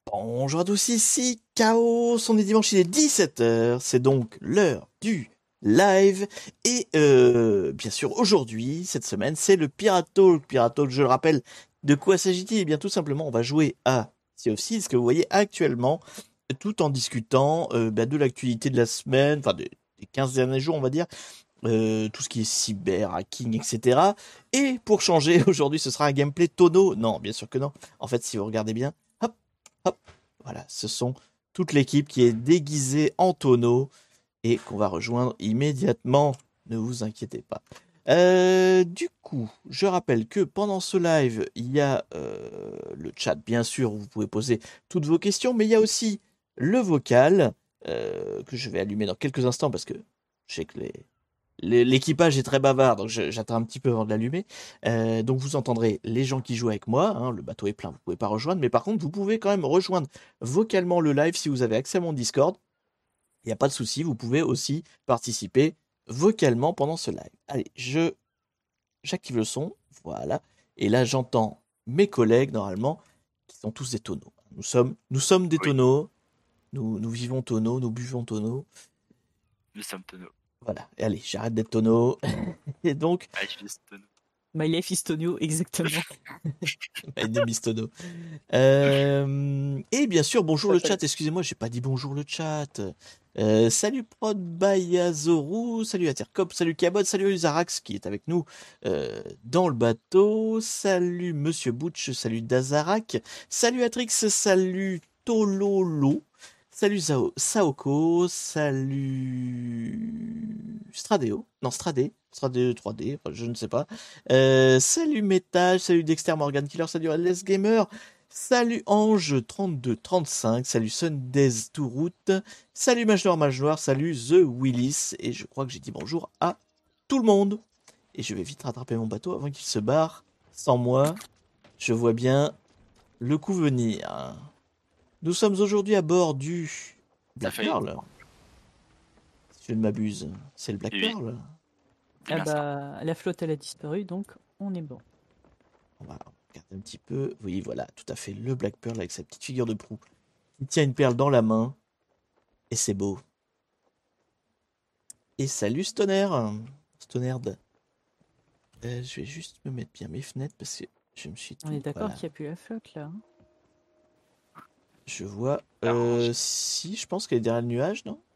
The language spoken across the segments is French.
Bonjour à tous, ici Chaos, on est dimanche, il est 17h, c'est donc l'heure du live, et bien sûr aujourd'hui, cette semaine, c'est le Pirate Talk. Pirate Talk, je le rappelle, de quoi s'agit-il? Eh bien tout simplement, on va jouer à Sea of Thieves, ce que vous voyez actuellement, tout en discutant de l'actualité de la semaine, enfin des 15 derniers jours on va dire, tout ce qui est cyber, hacking, etc. Et pour changer, aujourd'hui ce sera un gameplay tonneau. Non, bien sûr que non. En fait, si vous regardez bien, hop, hop, voilà, ce sont toute l'équipe qui est déguisée en tonneau et qu'on va rejoindre immédiatement. Ne vous inquiétez pas. Du coup, je rappelle que pendant ce live, il y a le chat, bien sûr, où vous pouvez poser toutes vos questions, mais il y a aussi le vocal que je vais allumer dans quelques instants parce que je sais que l'équipage est très bavard, donc j'attends un petit peu avant de l'allumer. Donc vous entendrez les gens qui jouent avec moi, hein, le bateau est plein, vous pouvez pas rejoindre, mais par contre vous pouvez quand même rejoindre vocalement le live si vous avez accès à mon Discord. Il n'y a pas de souci, vous pouvez aussi participer vocalement pendant ce live. Allez, j'active le son, voilà. Et là j'entends mes collègues normalement, qui sont tous des tonneaux. Nous sommes des Oui. tonneaux, nous vivons tonneaux, nous buvons tonneaux. Nous sommes tonneaux. Voilà, et allez, j'arrête d'être tonneau. Et donc, Ah, je suis tonneau. My life is Tonio, exactement. My name is Tono. Et bien sûr, bonjour le chat. Excusez-moi, j'ai pas dit bonjour le chat. Salut Prod Bayazoru, salut Atercop, salut Cabot, salut Zarax qui est avec nous dans le bateau. Salut Monsieur Butch, salut Dazarak, salut Atrix, salut Tololo, salut Saoko, salut Stradeo, non Stradé 3D, enfin, je ne sais pas. Salut Métage, salut Dexter Morgan Killer, salut Les Gamer, salut Ange3235, salut Sundays Touroute, salut Mage Noir, salut The Willis, et je crois que j'ai dit bonjour à tout le monde. Et je vais vite rattraper mon bateau avant qu'il se barre sans moi. Je vois bien le coup venir. Nous sommes aujourd'hui à bord du Black Pearl. Si je ne m'abuse, c'est le Black Oui. Pearl. Ah bah, la flotte elle a disparu, donc on est bon. On va regarder un petit peu. Oui, voilà, tout à fait, le Black Pearl avec sa petite figure de proue. Il tient une perle dans la main. Et c'est beau. Et salut Stoner. Stonerd. Je vais juste me mettre bien mes fenêtres parce que je me suis tout... On est d'accord voilà. qu'il n'y a plus la flotte là. Je vois... si, je pense qu'elle est derrière le nuage, non?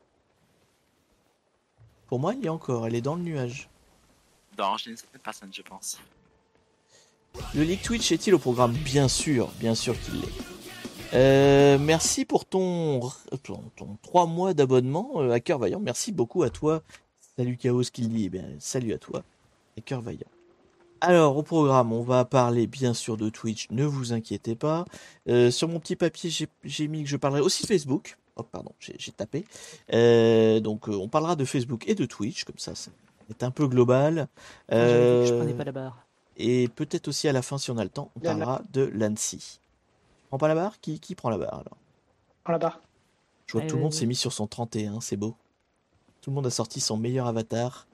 Pour moi, il y a encore. Elle est dans le nuage. Dans une certaine personne, je pense. Le leak Twitch est-il au programme? Bien sûr qu'il l'est. Merci pour ton 3 mois d'abonnement, Hacker Vaillant. Merci beaucoup à toi. Salut Chaos qui le dit. Eh bien, salut à toi, Hacker Vaillant. Alors, au programme, on va parler bien sûr de Twitch, ne vous inquiétez pas. Sur mon petit papier, j'ai mis que je parlerai aussi de Facebook. Oh, pardon, j'ai tapé. Donc, on parlera de Facebook et de Twitch, comme ça, c'est un peu global. J'avais vu que je prenais pas la barre. Et peut-être aussi à la fin, si on a le temps, on parlera de l'ANSI. Prends pas la barre? Qui prend la barre alors? Prends la barre. Je vois que Allez, tout le monde vas-y. s'est mis sur son 31, c'est beau. Tout le monde a sorti son meilleur avatar.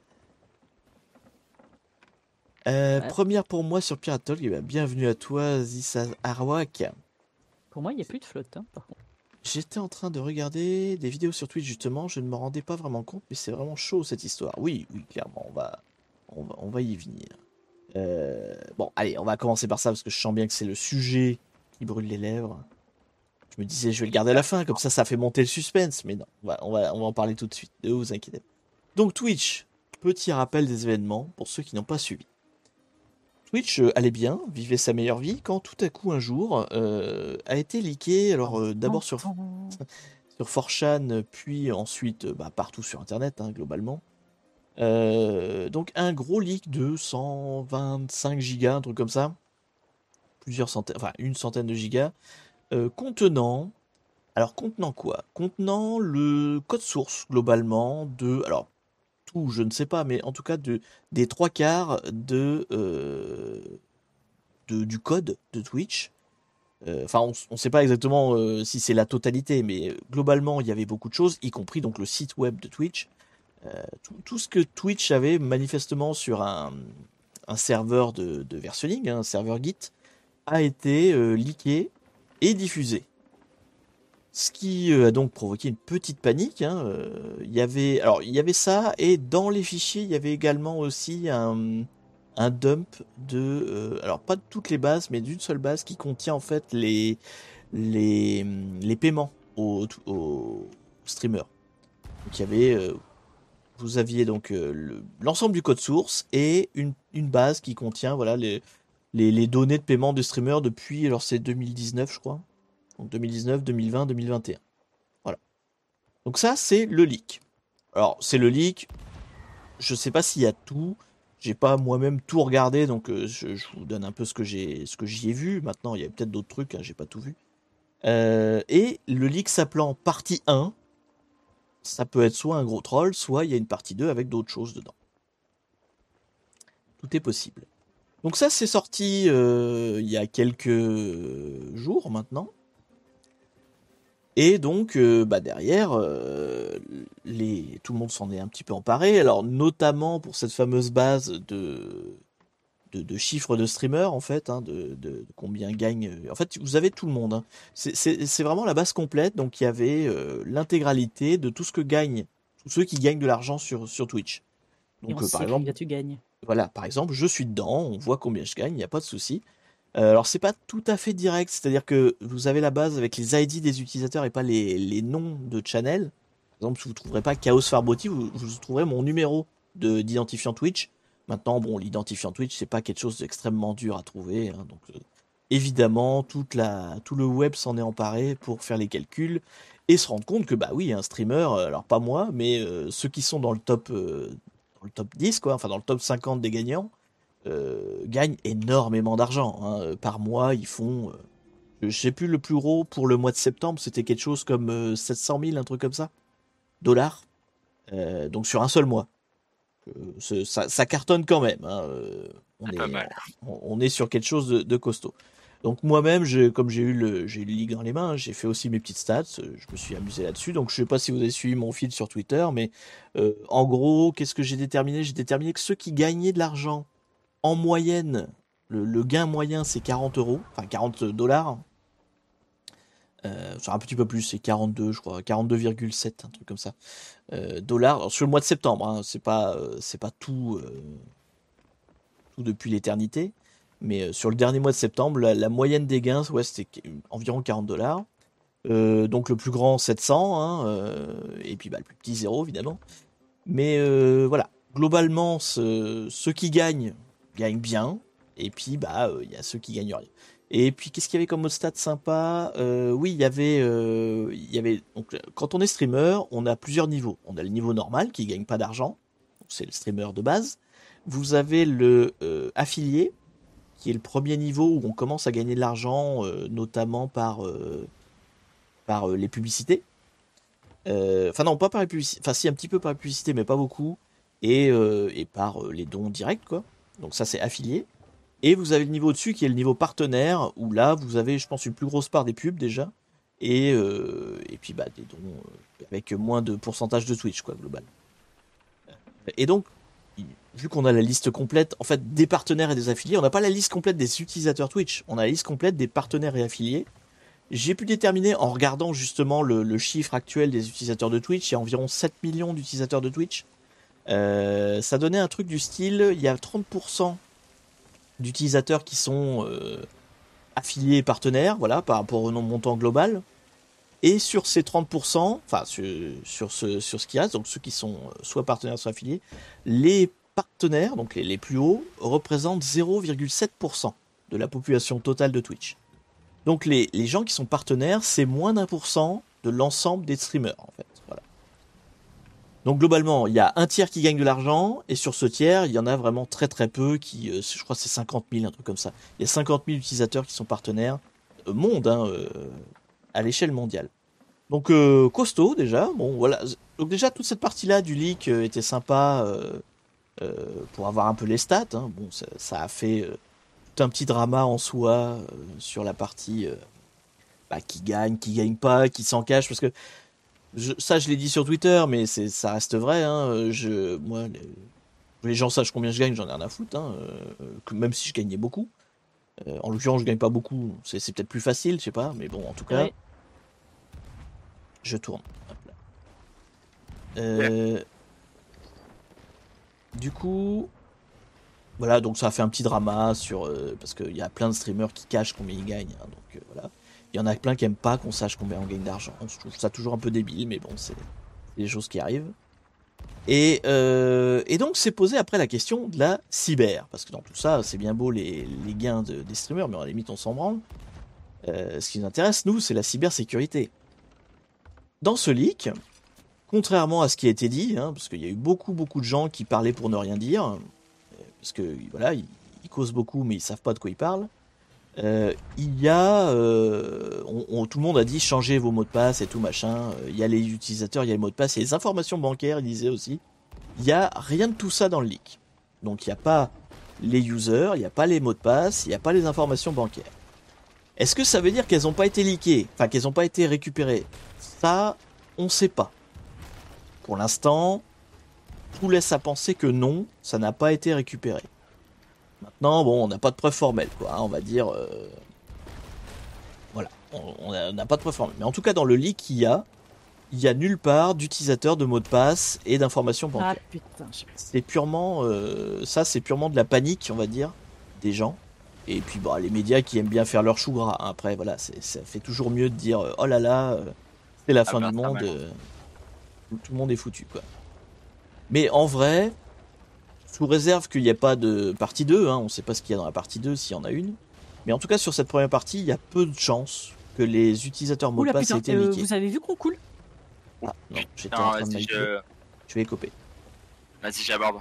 Ouais. Première pour moi sur Pirate Talk, eh bien, bienvenue à toi Zissa Arwak. Pour moi, il n'y a plus de flotte, hein, par contre. J'étais en train de regarder des vidéos sur Twitch justement, je ne me rendais pas vraiment compte, mais c'est vraiment chaud cette histoire. Oui, clairement, on va y venir. Bon, allez, on va commencer par ça parce que je sens bien que c'est le sujet qui brûle les lèvres. Je me disais, je vais le garder à la fin, comme ça fait monter le suspense, mais non, on va en parler tout de suite, ne vous inquiétez pas. Donc Twitch, petit rappel des événements pour ceux qui n'ont pas suivi. Twitch allait bien, vivait sa meilleure vie, quand tout à coup un jour a été leaké, alors d'abord sur 4chan, puis ensuite partout sur internet, hein, globalement. Donc un gros leak de 125 gigas, un truc comme ça, une centaine de gigas, contenant quoi? Contenant le code source globalement alors tout, je ne sais pas, mais en tout cas des 3/4 du code de Twitch. Enfin, on ne sait pas exactement si c'est la totalité, mais globalement, il y avait beaucoup de choses, y compris donc le site web de Twitch. Tout ce que Twitch avait manifestement sur un serveur de versionning, un serveur Git, a été leaké et diffusé. Ce qui a donc provoqué une petite panique, hein. Il y avait ça, et dans les fichiers, il y avait également aussi un dump alors pas de toutes les bases, mais d'une seule base qui contient en fait les paiements aux streamers. Donc il y avait, vous aviez donc l'ensemble du code source et une base qui contient voilà les données de paiement de streamers depuis, alors c'est 2019 je crois. Donc 2019, 2020, 2021. Voilà. Donc ça, c'est le leak. Alors, c'est le leak. Je sais pas s'il y a tout. J'ai pas moi-même tout regardé, donc je vous donne un peu ce que j'y ai vu. Maintenant, il y a peut-être d'autres trucs, hein, j'ai pas tout vu. Et le leak s'appelant partie 1, ça peut être soit un gros troll, soit il y a une partie 2 avec d'autres choses dedans. Tout est possible. Donc ça, c'est sorti il y a quelques jours maintenant. Et donc, derrière, tout le monde s'en est un petit peu emparé. Alors, notamment pour cette fameuse base de chiffres de streamers, en fait, hein, de combien gagne. En fait, vous avez tout le monde. Hein. C'est vraiment la base complète. Donc, il y avait l'intégralité de tout ce que gagnent, tous ceux qui gagnent de l'argent sur Twitch. Et on Donc, par sait exemple, combien tu gagnes. voilà, par exemple, je suis dedans, on voit combien je gagne, il n'y a pas de souci. Alors c'est pas tout à fait direct, c'est-à-dire que vous avez la base avec les ID des utilisateurs et pas les noms de channel. Par exemple, vous ne trouverez pas Chaos Farboti, vous trouverez mon numéro d'identifiant Twitch. Maintenant, bon, l'identifiant Twitch, c'est pas quelque chose d'extrêmement dur à trouver, hein, donc évidemment, tout le web s'en est emparé pour faire les calculs et se rendre compte que bah oui, un streamer, alors pas moi, mais ceux qui sont dans le top 10, quoi, enfin dans le top 50 des gagnants, gagnent énormément d'argent. Hein. Par mois, ils font, je sais plus le plus gros pour le mois de septembre, c'était quelque chose comme 700 000, un truc comme ça, dollars. Donc sur un seul mois. Ça cartonne quand même. Hein. Pas mal. On est sur quelque chose de costaud. Donc moi-même, comme j'ai eu le league dans les mains, hein, j'ai fait aussi mes petites stats, je me suis amusé là-dessus. Donc je sais pas si vous avez suivi mon fil sur Twitter, mais en gros, qu'est-ce que j'ai déterminé? J'ai déterminé que ceux qui gagnaient de l'argent en moyenne, le gain moyen c'est 40 euros, enfin 40 dollars. C'est un petit peu plus, c'est 42, je crois, 42,7, un truc comme ça. Dollars. Alors, sur le mois de septembre, hein, c'est pas tout depuis l'éternité. Mais sur le dernier mois de septembre, la moyenne des gains, ouais, c'était environ 40 dollars. Donc le plus grand 700, hein, et puis le plus petit 0 évidemment. Mais voilà, globalement, ceux qui gagnent bien, et puis il y a ceux qui gagnent rien. Et puis qu'est-ce qu'il y avait comme autre stat sympa? Oui, il y avait donc quand on est streamer, on a plusieurs niveaux. On a le niveau normal qui gagne pas d'argent, c'est le streamer de base. Vous avez le affilié, qui est le premier niveau où on commence à gagner de l'argent, notamment par les publicités. Enfin non, pas par les publicités. Enfin si, un petit peu par les publicités, mais pas beaucoup. Et par les dons directs, quoi. Donc ça, c'est affilié. Et vous avez le niveau au-dessus qui est le niveau partenaire, où là, vous avez, je pense, une plus grosse part des pubs déjà. Et puis des dons avec moins de pourcentage de Twitch, quoi, global. Et donc, vu qu'on a la liste complète, en fait, des partenaires et des affiliés, on n'a pas la liste complète des utilisateurs Twitch. On a la liste complète des partenaires et affiliés. J'ai pu déterminer, en regardant justement le chiffre actuel des utilisateurs de Twitch, il y a environ 7 millions d'utilisateurs de Twitch. Ça donnait un truc du style, il y a 30% d'utilisateurs qui sont affiliés et partenaires, voilà, par rapport au montant global. Et sur ces 30%, enfin sur ce qui reste, donc ceux qui sont soit partenaires, soit affiliés, les partenaires, donc les plus hauts, représentent 0,7% de la population totale de Twitch. Donc les gens qui sont partenaires, c'est moins d'1% de l'ensemble des streamers, en fait. Voilà. Donc globalement, il y a un tiers qui gagne de l'argent, et sur ce tiers, il y en a vraiment très très peu qui, je crois que c'est 50 000, un truc comme ça. Il y a 50 000 utilisateurs qui sont partenaires, monde, hein, à l'échelle mondiale. Donc costaud déjà, bon voilà. Donc déjà toute cette partie-là du leak était sympa pour avoir un peu les stats. Hein. Bon, ça a fait tout un petit drama en soi sur la partie qui gagne pas, qui s'en cache, parce que ça je l'ai dit sur Twitter, mais ça reste vrai. Hein, moi, les gens sachent combien je gagne, j'en ai rien à foutre. Hein, même si je gagnais beaucoup. En l'occurrence, je gagne pas beaucoup, c'est peut-être plus facile, je sais pas, mais bon, en tout cas. Ouais. Je tourne. Hop là. Du coup, voilà, donc ça a fait un petit drama sur parce qu'il y a plein de streamers qui cachent combien ils gagnent. Hein, donc voilà. Il y en a plein qui aiment pas qu'on sache combien on gagne d'argent. Je trouve ça toujours un peu débile, mais bon, c'est des choses qui arrivent. Et donc c'est posé après la question de la cyber, parce que dans tout ça, c'est bien beau les gains des streamers, mais à la limite on s'en branle. Ce qui nous intéresse, nous, c'est la cybersécurité. Dans ce leak, contrairement à ce qui a été dit, hein, parce qu'il y a eu beaucoup de gens qui parlaient pour ne rien dire, parce que voilà, ils causent beaucoup, mais ils savent pas de quoi ils parlent. Il y a, tout le monde a dit changez vos mots de passe et tout machin. Il y a les utilisateurs, il y a les mots de passe, il y a les informations bancaires, ils disaient aussi. Il y a rien de tout ça dans le leak. Donc il n'y a pas les users, il n'y a pas les mots de passe, il n'y a pas les informations bancaires. Est-ce que ça veut dire qu'elles n'ont pas été leakées, enfin qu'elles n'ont pas été récupérées? Ça, on ne sait pas. Pour l'instant, tout laisse à penser que non, ça n'a pas été récupéré. Maintenant, bon, on n'a pas de preuves formelles, quoi. Hein, on va dire, voilà, on n'a pas de preuves formelles. Mais en tout cas, dans le leak, il y a nulle part d'utilisateur de mots de passe et d'informations bancaires. Ah putain, C'est purement, ça, c'est purement de la panique, on va dire, des gens. Et puis, bah, les médias qui aiment bien faire leur chou gras. Hein. Après, voilà, ça fait toujours mieux de dire, oh là là, c'est la fin du monde, tout le monde est foutu, quoi. Mais en vrai, sous réserve qu'il n'y ait pas de partie 2, hein, on ne sait pas ce qu'il y a dans la partie 2, s'il y en a une. Mais en tout cas, sur cette première partie, il y a peu de chances que les utilisateurs mots de passe aient été leakés. Vous avez vu qu'on coule? Ah, non, j'étais en train de m'inquiéter. Je vais couper. Vas-y, j'aborde.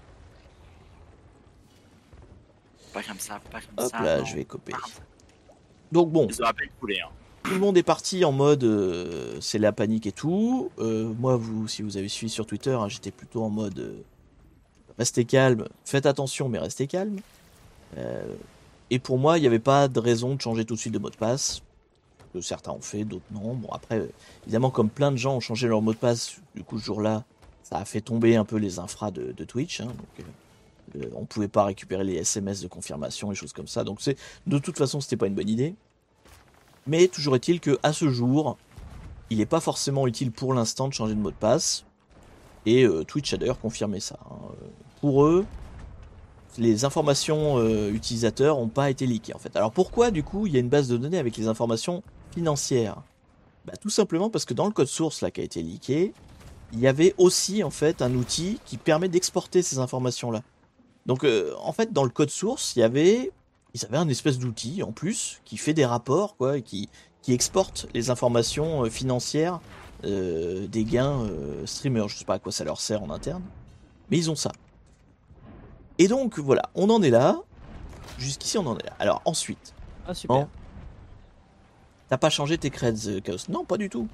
Pas comme ça, pas comme Hop ça. là, non. je vais couper. Donc bon, Ils auraient pas coulé, hein. tout le monde est parti en mode c'est la panique et tout. Moi, si vous avez suivi sur Twitter, hein, j'étais plutôt en mode restez calme, faites attention, mais restez calme. Et pour moi, il n'y avait pas de raison de changer tout de suite de mot de passe. Que certains ont fait, d'autres non. Bon, après, évidemment, comme plein de gens ont changé leur mot de passe, du coup, ce jour-là, ça a fait tomber un peu les infras de Twitch. Hein, donc, on pouvait pas récupérer les SMS de confirmation et choses comme ça. Donc, de toute façon, c'était pas une bonne idée. Mais toujours est-il que à ce jour, il n'est pas forcément utile pour l'instant de changer de mot de passe. Et Twitch a d'ailleurs confirmé ça. Hein. Pour eux, les informations utilisateurs n'ont pas été leakées en fait. Alors pourquoi du coup il y a une base de données avec les informations financières? Bah, tout simplement parce que dans le code source là qui a été leaké, il y avait aussi en fait un outil qui permet d'exporter ces informations là. Donc en fait dans le code source ils avaient un espèce d'outil en plus qui fait des rapports quoi, et qui exporte les informations financières des gains streamers. Je sais pas à quoi ça leur sert en interne, mais ils ont ça. Et donc voilà, on en est là. Jusqu'ici on en est là. Alors ensuite, Ah super. t'as pas changé tes creds, Chaos? Non, pas du tout.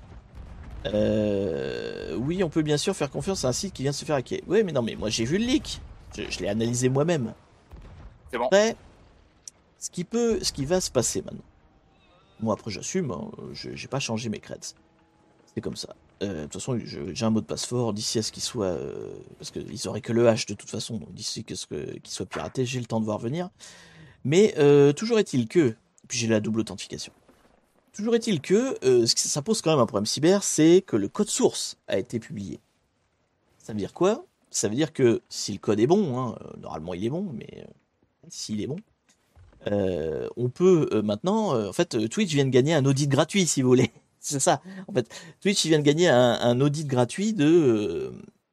Oui, on peut bien sûr faire confiance à un site qui vient de se faire hacker. Oui, mais non, mais moi j'ai vu le leak. Je l'ai analysé moi-même. C'est bon. Après, ce qui va se passer maintenant. Moi après j'assume, hein, j'ai pas changé mes creds. C'est comme ça. De toute façon, j'ai un mot de passe fort d'ici à ce qu'il soit... parce qu'ils auraient que le H de toute façon, donc d'ici qu'il soit piraté, j'ai le temps de voir venir. Mais toujours est-il que... Puis j'ai la double authentification. Toujours est-il que ça pose quand même un problème cyber, c'est que le code source a été publié. Ça veut dire quoi? Ça veut dire que si le code est bon, hein, normalement il est bon, mais s'il est bon, on peut maintenant... en fait, Twitch vient de gagner un audit gratuit, si vous voulez. C'est ça. En fait, Twitch vient de gagner un audit gratuit de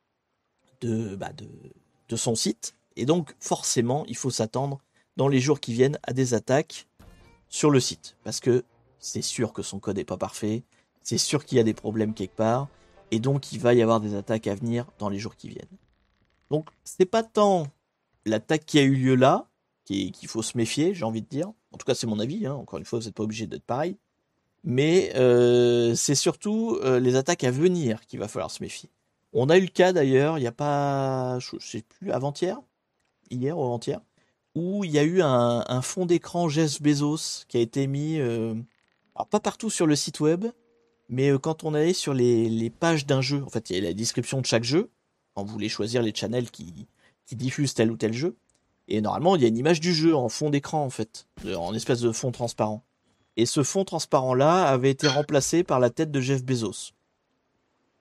son site. Et donc, forcément, il faut s'attendre dans les jours qui viennent à des attaques sur le site. Parce que c'est sûr que son code n'est pas parfait. C'est sûr qu'il y a des problèmes quelque part. Et donc, il va y avoir des attaques à venir dans les jours qui viennent. Donc, c'est pas tant l'attaque qui a eu lieu là qu'il faut se méfier, j'ai envie de dire. En tout cas, c'est mon avis. Hein. Encore une fois, vous n'êtes pas obligé d'être pareil. Mais c'est surtout les attaques à venir qu'il va falloir se méfier. On a eu le cas d'ailleurs, il n'y a pas, je sais plus, hier ou avant-hier, où il y a eu un fond d'écran Jeff Bezos qui a été mis, alors pas partout sur le site web, mais quand on allait sur les pages d'un jeu, en fait il y a la description de chaque jeu, quand vous voulez choisir les channels qui diffusent tel ou tel jeu, et normalement il y a une image du jeu en fond d'écran en fait, en espèce de fond transparent. Et ce fond transparent-là avait été remplacé par la tête de Jeff Bezos.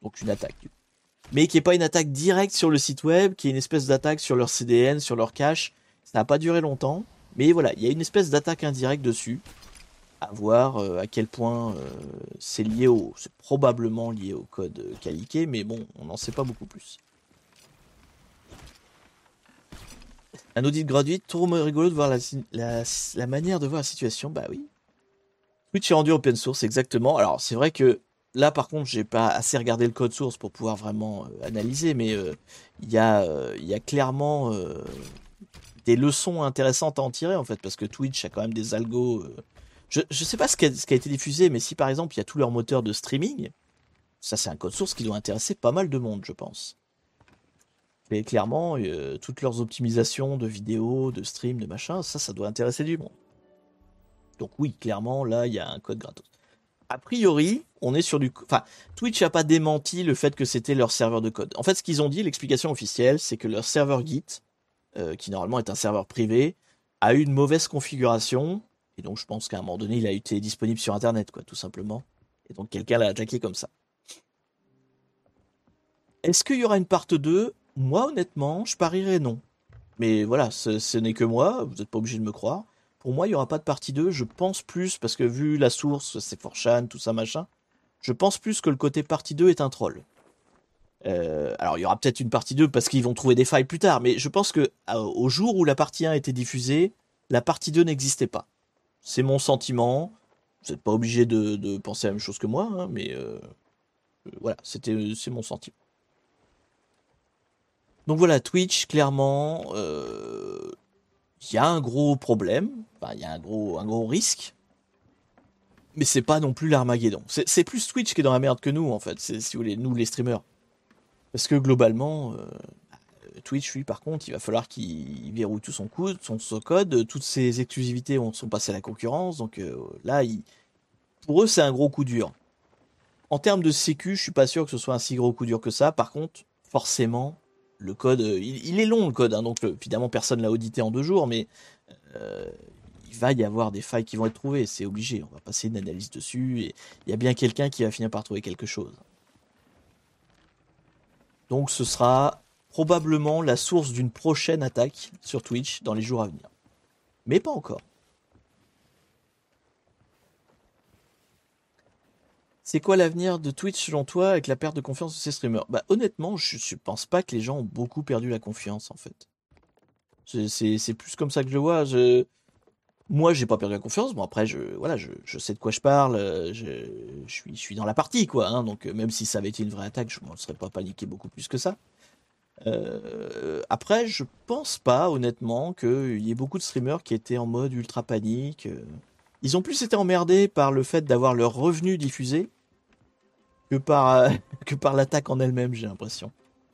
Donc une attaque. Mais qui n'est pas une attaque directe sur le site web, qui est une espèce d'attaque sur leur CDN, sur leur cache. Ça n'a pas duré longtemps. Mais voilà, il y a une espèce d'attaque indirecte dessus. À voir à quel point c'est lié c'est probablement lié au code Caliqué, mais bon, on n'en sait pas beaucoup plus. Un audit gratuit, trop rigolo de voir la manière de voir la situation. Bah oui. Twitch est rendu open source, exactement. Alors c'est vrai que là par contre j'ai pas assez regardé le code source pour pouvoir vraiment analyser, mais il y a clairement des leçons intéressantes à en tirer en fait, parce que Twitch a quand même des algos. Je sais pas ce qui a été diffusé, mais si par exemple il y a tout leur moteur de streaming, ça c'est un code source qui doit intéresser pas mal de monde, je pense. Mais clairement, toutes leurs optimisations de vidéos, de stream, de machin, ça doit intéresser du monde. Donc oui, clairement, là, il y a un code gratos. A priori, on est sur du... Enfin, Twitch n'a pas démenti le fait que c'était leur serveur de code. En fait, ce qu'ils ont dit, l'explication officielle, c'est que leur serveur Git, qui normalement est un serveur privé, a eu une mauvaise configuration. Et donc, je pense qu'à un moment donné, il a été disponible sur Internet, quoi, tout simplement. Et donc, quelqu'un l'a attaqué comme ça. Est-ce qu'il y aura une part 2 ? Moi, honnêtement, je parierais non. Mais voilà, ce n'est que moi, vous n'êtes pas obligé de me croire. Pour moi, il n'y aura pas de partie 2. Je pense plus, parce que vu la source, c'est 4chan, tout ça, machin, je pense plus que le côté partie 2 est un troll. Alors, il y aura peut-être une partie 2 parce qu'ils vont trouver des failles plus tard, mais je pense que au jour où la partie 1 était diffusée, la partie 2 n'existait pas. C'est mon sentiment. Vous n'êtes pas obligé de penser la même chose que moi, hein, mais voilà, c'est mon sentiment. Donc voilà, Twitch, clairement, il y a un gros problème, il y a un gros risque, mais c'est pas non plus l'Armageddon. C'est plus Twitch qui est dans la merde que nous, en fait, si vous voulez, nous les streamers. Parce que globalement, Twitch, lui, par contre, il va falloir qu'il verrouille tout son code, toutes ses exclusivités sont passées à la concurrence, donc là, pour eux, c'est un gros coup dur. En termes de sécu, je suis pas sûr que ce soit un si gros coup dur que ça. Par contre, forcément, le code, il est long le code, hein, donc évidemment personne l'a audité en 2 jours, mais il va y avoir des failles qui vont être trouvées, c'est obligé, on va passer une analyse dessus, et il y a bien quelqu'un qui va finir par trouver quelque chose. Donc ce sera probablement la source d'une prochaine attaque sur Twitch dans les jours à venir. Mais pas encore. C'est quoi l'avenir de Twitch selon toi avec la perte de confiance de ces streamers ? Bah honnêtement, je pense pas que les gens ont beaucoup perdu la confiance en fait. C'est plus comme ça que je le vois. Moi, j'ai pas perdu la confiance. Bon après, je sais de quoi je parle. Je suis dans la partie quoi. Hein, donc même si ça avait été une vraie attaque, je m'en serais pas paniqué beaucoup plus que ça. Après, je pense pas honnêtement qu'il y ait beaucoup de streamers qui étaient en mode ultra panique. Ils ont plus été emmerdés par le fait d'avoir leurs revenus diffusés que par l'attaque en elle-même, j'ai l'impression.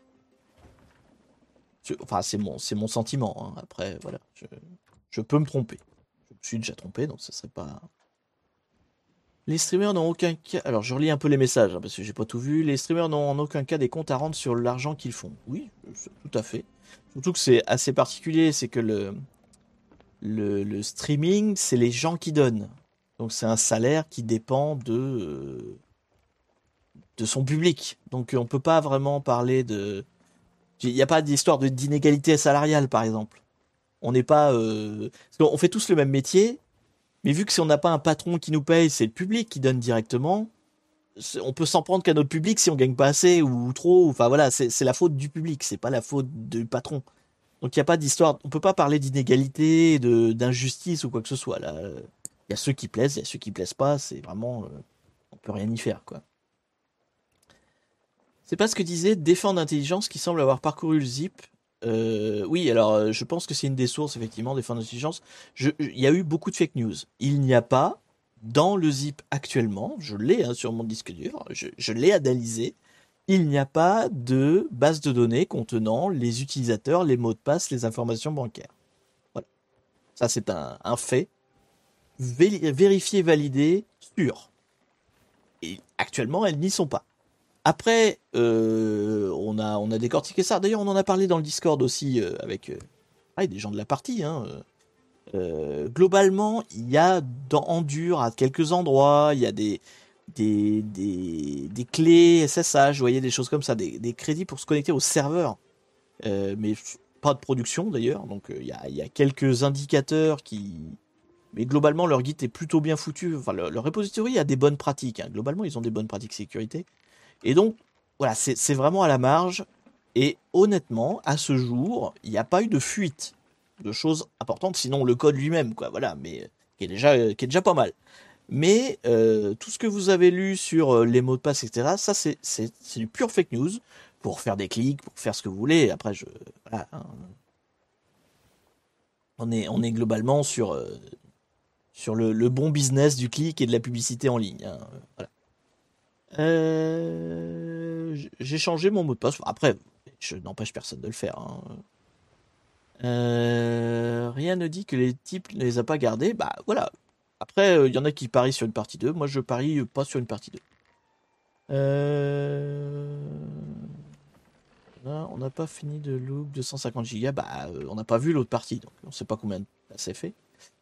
Enfin, c'est mon sentiment. Hein. Après, voilà, je peux me tromper. Je me suis déjà trompé, donc ça serait pas. Les streamers n'ont aucun cas. Alors, je relis un peu les messages, hein, parce que j'ai pas tout vu. Les streamers n'ont en aucun cas des comptes à rendre sur l'argent qu'ils font. Oui, tout à fait. Surtout que c'est assez particulier, c'est que le streaming, c'est les gens qui donnent. Donc, c'est un salaire qui dépend de son public. Donc, on peut pas vraiment parler de. Il n'y a pas d'histoire d'inégalité salariale, par exemple. On n'est pas. On fait tous le même métier. Mais vu que si on n'a pas un patron qui nous paye, c'est le public qui donne directement, on peut s'en prendre qu'à notre public si on gagne pas assez ou trop. Enfin voilà, c'est la faute du public, c'est pas la faute du patron. Donc il n'y a pas d'histoire, on peut pas parler d'inégalité, d'injustice ou quoi que ce soit. Là, il y a ceux qui plaisent, il y a ceux qui plaisent pas, c'est vraiment, on peut rien y faire quoi. C'est pas ce que disait Défendre Intelligence qui semble avoir parcouru le zip. Oui, alors je pense que c'est une des sources, effectivement, Défendre Intelligence. Il y a eu beaucoup de fake news. Il n'y a pas, dans le zip actuellement, je l'ai sur mon disque dur, je l'ai analysé, il n'y a pas de base de données contenant les utilisateurs, les mots de passe, les informations bancaires. Voilà. Ça, c'est un fait. Vérifié, validé, sûr. Et actuellement, elles n'y sont pas. Après, on a décortiqué ça. D'ailleurs, on en a parlé dans le Discord aussi avec des gens de la partie. Hein. Globalement, il y a en dur à quelques endroits, il y des clés SSH, vous voyez, des choses comme ça, des crédits pour se connecter au serveur. Mais pas de production d'ailleurs, donc il y a quelques indicateurs qui... Mais globalement, leur guide est plutôt bien foutu. Enfin, leur repository a des bonnes pratiques. Hein. Globalement, ils ont des bonnes pratiques sécurité. Et donc, voilà, c'est vraiment à la marge. Et honnêtement, à ce jour, il n'y a pas eu de fuite de choses importantes, sinon le code lui-même, quoi. Voilà, mais qui est déjà pas mal. Mais tout ce que vous avez lu sur les mots de passe, etc., ça, c'est du pur fake news pour faire des clics, pour faire ce que vous voulez. Après, voilà, hein. On est globalement sur le bon business du clic et de la publicité en ligne. Hein. Voilà. J'ai changé mon mot de passe. Après, je n'empêche personne de le faire. Hein. Rien ne dit que les types ne les a pas gardés. Bah voilà. Après, il y en a qui parient sur une partie 2. Moi, je parie pas sur une partie 2. Là, on n'a pas fini de loop 250 Go. Bah, on n'a pas vu l'autre partie. Donc, on sait pas combien de temps c'est fait.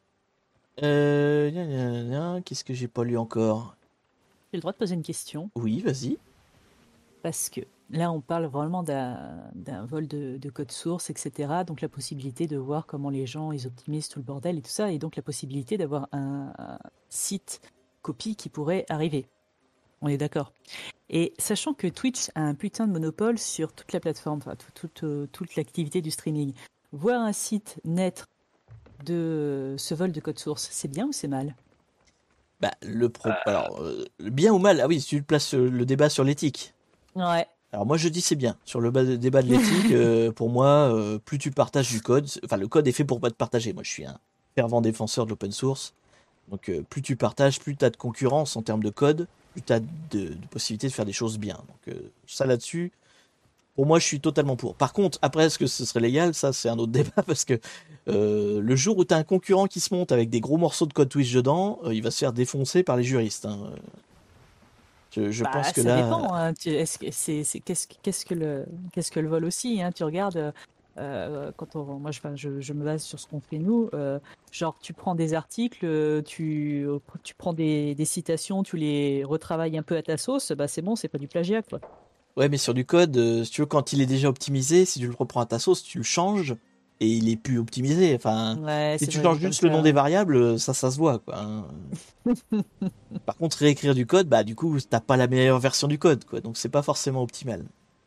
Qu'est-ce que j'ai pas lu encore? J'ai le droit de poser une question. Oui, vas-y. Parce que là, on parle vraiment d'un vol de code source, etc. Donc, la possibilité de voir comment les gens, ils optimisent tout le bordel et tout ça. Et donc, la possibilité d'avoir un site copie qui pourrait arriver. On est d'accord. Et sachant que Twitch a un putain de monopole sur toute la plateforme, enfin, toute l'activité du streaming, voir un site naître de ce vol de code source, c'est bien ou c'est mal? Bah, alors, bien ou mal? Ah oui, si tu places le débat sur l'éthique. Ouais. Alors moi je dis c'est bien. Sur le débat de l'éthique, pour moi, plus tu partages du code, enfin le code est fait pour pas te partager. Moi je suis un fervent défenseur de l'open source. Donc plus tu partages, plus tu as de concurrence en termes de code, plus tu as de possibilités de faire des choses bien. Donc ça là-dessus, pour moi je suis totalement pour. Par contre, après est-ce que ce serait légal? Ça c'est un autre débat parce que le jour où tu as un concurrent qui se monte avec des gros morceaux de code Twitch dedans, il va se faire défoncer par les juristes. Hein. Je Bah, pense que ça là... dépend. Hein. Est-ce que qu'est-ce que le vol aussi, hein. Tu regardes quand moi je me base sur ce qu'on fait nous. Genre tu prends des articles, tu prends des citations, tu les retravailles un peu à ta sauce. Bah c'est bon, c'est pas du plagiat quoi. Ouais, mais sur du code, si tu veux, quand il est déjà optimisé, si tu le reprends à ta sauce, tu le changes et il est plus optimisé. Enfin, Ouais, si c'est tu vrai, changes dit comme juste le nom ça. des variables, ça se voit, quoi. Hein. Par contre, réécrire du code, bah du coup, t'as pas la meilleure version du code, quoi. Donc c'est pas forcément optimal.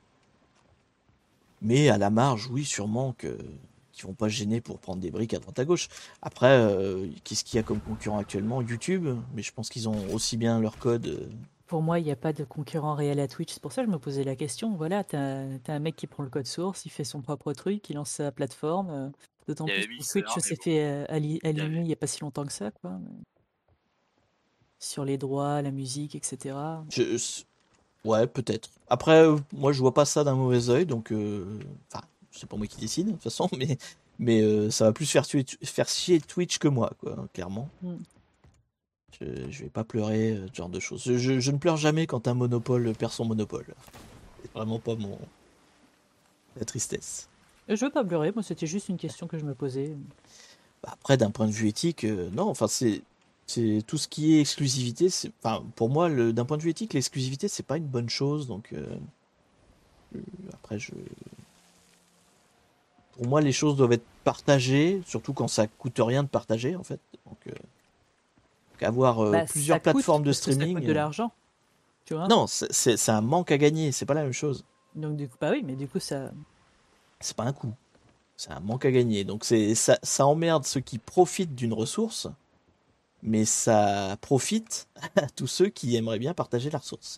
Mais à la marge, oui, sûrement que qu'ils vont pas se gêner pour prendre des briques à droite à gauche. Après, qu'est-ce qu'il y a comme concurrent actuellement? YouTube, mais je pense qu'ils ont aussi bien leur code. Pour moi, il n'y a pas de concurrent réel à Twitch. C'est pour ça que je me posais la question. Voilà, t'as un mec qui prend le code source, il fait son propre truc, il lance sa plateforme. D'autant Il y plus avait que Mixer, Twitch mais s'est bon. fait Il y aligner avait- il n'y a pas si longtemps que ça, quoi. Sur les droits, la musique, etc. Je- Ouais, peut-être. Après, moi, je vois pas ça d'un mauvais œil, donc, enfin, c'est pas moi qui décide, de toute façon, mais ça va plus faire chier Twitch que moi, quoi, hein, clairement. Mm. Je vais pas pleurer, ce genre de choses. Je ne pleure jamais quand un monopole perd son monopole. C'est vraiment pas la tristesse. Je veux pas pleurer, moi c'était juste une question que je me posais. Bah, après, d'un point de vue éthique, non, enfin, c'est tout ce qui est exclusivité. Enfin, pour moi, d'un point de vue éthique, l'exclusivité, c'est pas une bonne chose, donc, après, pour moi, les choses doivent être partagées, surtout quand ça coûte rien de partager, en fait. Donc avoir Bah, ça plusieurs coûte plateformes de parce que ça coûte streaming, de l'argent, tu vois. non, c'est un manque à gagner, c'est pas la même chose. Donc du coup, bah oui, mais du coup ça. C'est pas un coût, c'est un manque à gagner. Donc ça emmerde ceux qui profitent d'une ressource, mais ça profite à tous ceux qui aimeraient bien partager la ressource.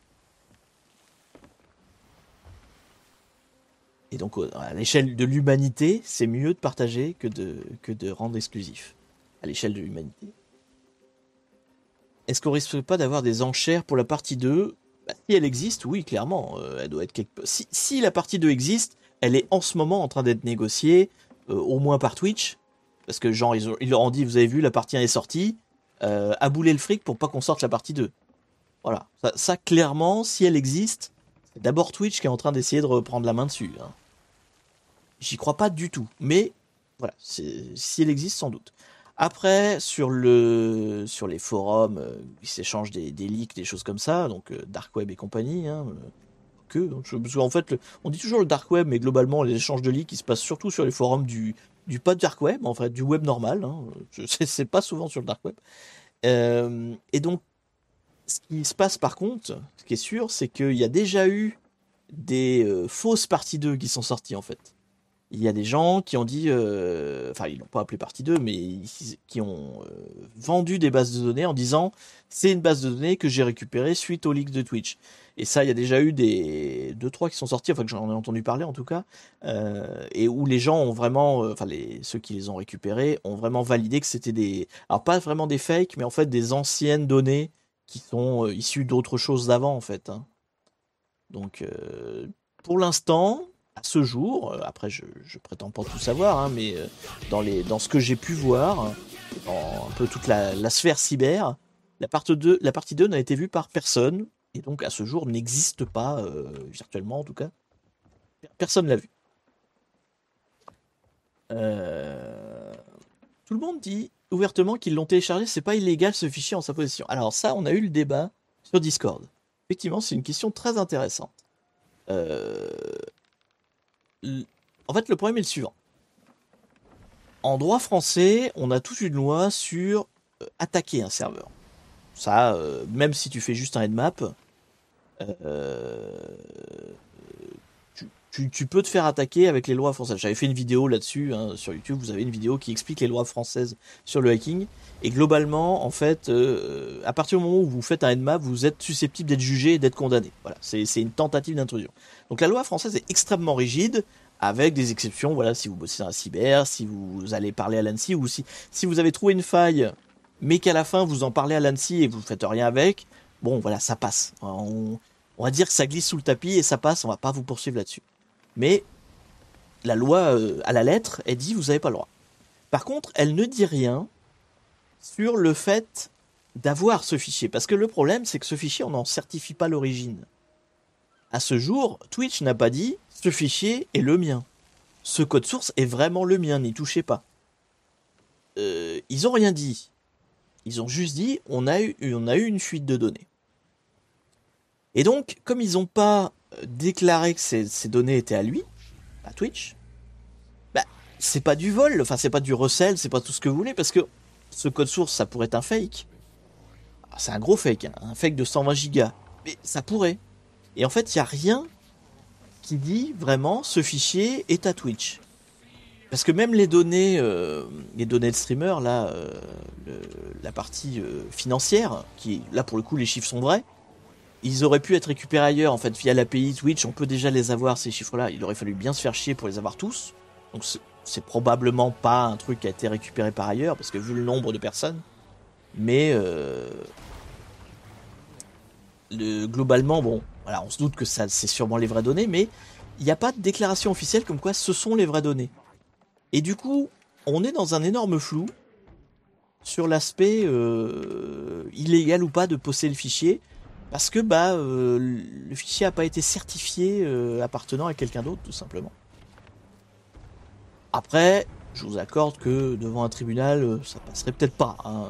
Et donc à l'échelle de l'humanité, c'est mieux de partager que de rendre exclusif. À l'échelle de l'humanité. Est-ce qu'on risque pas d'avoir des enchères pour la partie 2? Bah, si elle existe, oui, clairement. Elle doit être si la partie 2 existe, elle est en ce moment en train d'être négociée, au moins par Twitch. Parce que genre, ils leur ont dit, vous avez vu, la partie 1 est sortie, aboulez le fric pour pas qu'on sorte la partie 2. Voilà. Ça, clairement, si elle existe, c'est d'abord Twitch qui est en train d'essayer de reprendre la main dessus. Hein. J'y crois pas du tout. Mais, voilà, si elle existe, sans doute. Après, sur les forums, ils s'échangent des leaks, des choses comme ça, donc Dark Web et compagnie, hein, parce qu'en fait, on dit toujours le Dark Web, mais globalement, les échanges de leaks, ils se passent surtout sur les forums du pas Dark Web, en fait, du web normal, hein. C'est pas souvent sur le Dark Web. Et donc, ce qui se passe par contre, ce qui est sûr, c'est qu'il y a déjà eu des fausses parties 2 qui sont sorties, en fait. Il y a des gens qui ont dit, enfin ils l'ont pas appelé partie 2, mais qui ont vendu des bases de données en disant c'est une base de données que j'ai récupérée suite au leak de Twitch. Et ça, il y a déjà eu des 2-3 qui sont sortis, enfin que j'en ai entendu parler en tout cas, et où les gens ont vraiment, enfin ceux qui les ont récupérés ont vraiment validé que c'était alors pas vraiment des fakes, mais en fait des anciennes données qui sont issues d'autres choses d'avant en fait, hein. Donc pour l'instant, à ce jour, après je prétends pas tout savoir, hein, mais dans ce que j'ai pu voir, dans un peu toute la sphère cyber, la partie 2 n'a été vue par personne, et donc à ce jour n'existe pas, virtuellement en tout cas. Personne l'a vue. Tout le monde dit ouvertement qu'ils l'ont téléchargé, c'est pas illégal ce fichier en sa possession. Alors ça, on a eu le débat sur Discord. Effectivement, c'est une question très intéressante. En fait, le problème est le suivant. En droit français, on a toute une loi sur attaquer un serveur. Ça, même si tu fais juste un headmap, tu peux te faire attaquer avec les lois françaises. J'avais fait une vidéo là-dessus, hein, sur YouTube. Vous avez une vidéo qui explique les lois françaises sur le hacking. Et globalement, en fait, à partir du moment où vous faites un headmap, vous êtes susceptible d'être jugé et d'être condamné. Voilà, c'est une tentative d'intrusion. Donc la loi française est extrêmement rigide, avec des exceptions. Voilà, si vous bossez dans la cyber, si vous allez parler à l'ANSSI, ou si vous avez trouvé une faille, mais qu'à la fin vous en parlez à l'ANSSI et vous faites rien avec, bon voilà, ça passe. On va dire que ça glisse sous le tapis et ça passe. On va pas vous poursuivre là-dessus. Mais la loi, à la lettre, elle dit vous n'avez pas le droit. Par contre, elle ne dit rien sur le fait d'avoir ce fichier. Parce que le problème, c'est que ce fichier, on n'en certifie pas l'origine. À ce jour, Twitch n'a pas dit ce fichier est le mien. Ce code source est vraiment le mien, n'y touchez pas. Ils ont rien dit. Ils ont juste dit on a eu une fuite de données. Et donc, comme ils n'ont pas déclaré que ces données étaient à lui, à Twitch, bah, c'est pas du vol, enfin c'est pas du recel, c'est pas tout ce que vous voulez, parce que ce code source, ça pourrait être un fake. Alors, c'est un gros fake, hein, un fake de 120 gigas, mais ça pourrait. Et en fait, il n'y a rien qui dit vraiment ce fichier est à Twitch. Parce que même les données de streamer, là, la partie financière, qui là pour le coup les chiffres sont vrais, ils auraient pu être récupérés ailleurs, en fait, via l'API Twitch, on peut déjà les avoir, ces chiffres-là. Il aurait fallu bien se faire chier pour les avoir tous. Donc c'est probablement pas un truc qui a été récupéré par ailleurs, parce que vu le nombre de personnes. Mais globalement, bon, voilà, on se doute que ça, c'est sûrement les vraies données, mais il n'y a pas de déclaration officielle comme quoi ce sont les vraies données. Et du coup, on est dans un énorme flou sur l'aspect illégal ou pas de posséder le fichier. Parce que le fichier n'a pas été certifié appartenant à quelqu'un d'autre, tout simplement. Après, je vous accorde que devant un tribunal, ça passerait peut-être pas, hein,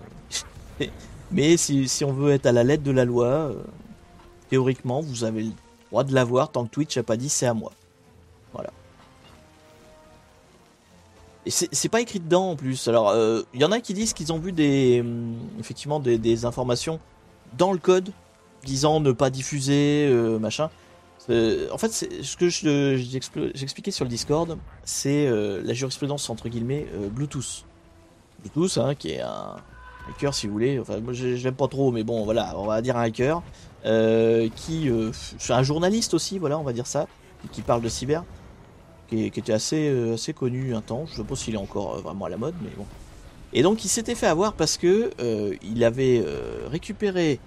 mais si on veut être à la lettre de la loi, théoriquement, vous avez le droit de l'avoir tant que Twitch n'a pas dit c'est à moi. Voilà. Et c'est pas écrit dedans en plus. Alors, y en a qui disent qu'ils ont vu effectivement des informations dans le code disant ne pas diffuser, machin. En fait, ce que j'expliquais sur le Discord, c'est la jurisprudence entre guillemets Bluetooth. Bluetooth, hein, qui est un hacker si vous voulez. Enfin, moi j'aime pas trop, mais bon, voilà, on va dire un hacker qui, c'est un journaliste aussi, voilà, on va dire ça, qui parle de cyber, qui était assez connu un temps. Je sais pas s'il est encore vraiment à la mode, mais bon. Et donc il s'était fait avoir parce que il avait récupéré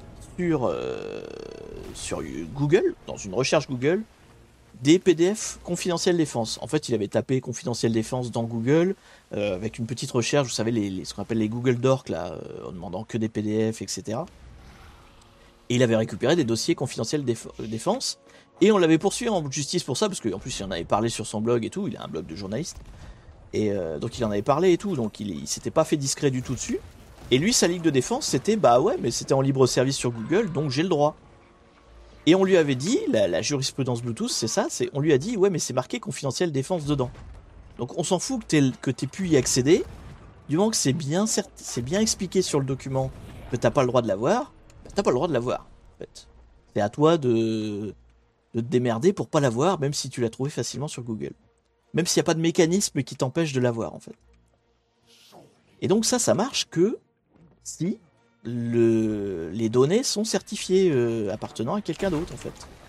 sur Google, dans une recherche Google, des PDF confidentiels défense. En fait, il avait tapé confidentiel défense dans Google, avec une petite recherche, vous savez, ce qu'on appelle les Google Docs, là, en demandant que des PDF, etc. Et il avait récupéré des dossiers confidentiels défense, et on l'avait poursuivi en justice pour ça, parce qu'en plus, il en avait parlé sur son blog et tout, il a un blog de journaliste. Et donc il en avait parlé et tout, donc il s'était pas fait discret du tout dessus. Et lui, sa ligne de défense, c'était bah ouais, mais c'était en libre service sur Google, donc j'ai le droit. Et on lui avait dit, la jurisprudence Bluetooth, c'est ça, on lui a dit ouais, mais c'est marqué confidentiel défense dedans. Donc on s'en fout que t'aies pu y accéder, du moment que c'est bien expliqué sur le document que t'as pas le droit de l'avoir, bah, t'as pas le droit de l'avoir. En fait, c'est à toi de te démerder pour pas l'avoir, même si tu l'as trouvé facilement sur Google. Même s'il n'y a pas de mécanisme qui t'empêche de l'avoir, en fait. Et donc ça marche que si les données sont certifiées appartenant à quelqu'un d'autre, en fait.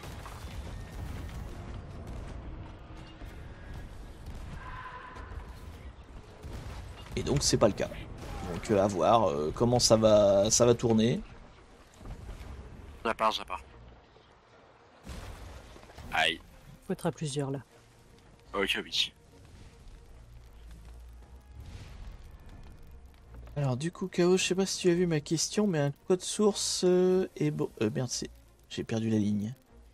Et donc c'est pas le cas. Donc à voir comment ça va tourner. J'appars. Aïe. Faut être à plusieurs là. Ok, oui. Alors du coup, Chaos, je sais pas si tu as vu ma question, mais un code source est bon. Merde, j'ai perdu la ligne.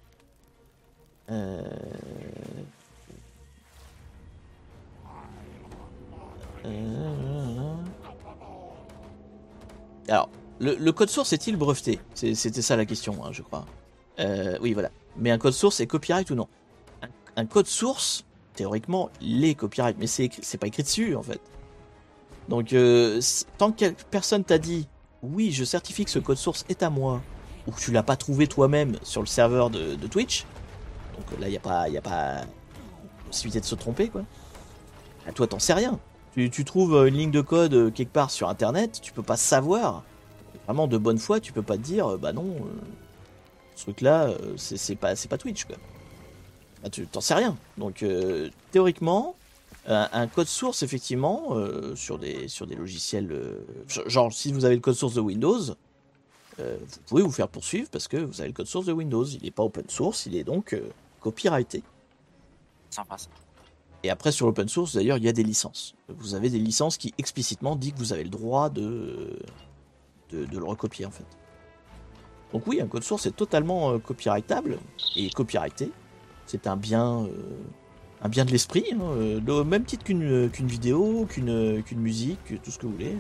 Alors, le code source est-il breveté? C'était ça la question, hein, je crois. Oui, voilà. Mais un code source est copyright ou non? Un code source, théoriquement, l'est copyright, mais c'est pas écrit dessus, en fait. Donc, tant que personne t'a dit « Oui, je certifie que ce code source est à moi », ou que tu l'as pas trouvé toi-même sur le serveur de Twitch, donc là, il y a pas possibilité de se tromper, quoi. À toi, t'en sais rien. Tu trouves une ligne de code quelque part sur Internet, tu peux pas savoir. Vraiment, de bonne foi, tu peux pas te dire « Bah non, ce truc-là, c'est pas Twitch, quoi. » Bah, tu t'en sais rien. Donc, théoriquement... un code source, effectivement, sur des logiciels... genre, si vous avez le code source de Windows, vous pouvez vous faire poursuivre parce que vous avez le code source de Windows. Il n'est pas open source, il est donc copyrighté. Sympa ça. Et après, sur l'open source, d'ailleurs, il y a des licences. Vous avez des licences qui explicitement disent que vous avez le droit de le recopier, en fait. Donc oui, un code source est totalement copyrightable et copyrighté. C'est un bien... un bien de l'esprit, hein, au même titre qu'une vidéo, qu'une musique, tout ce que vous voulez.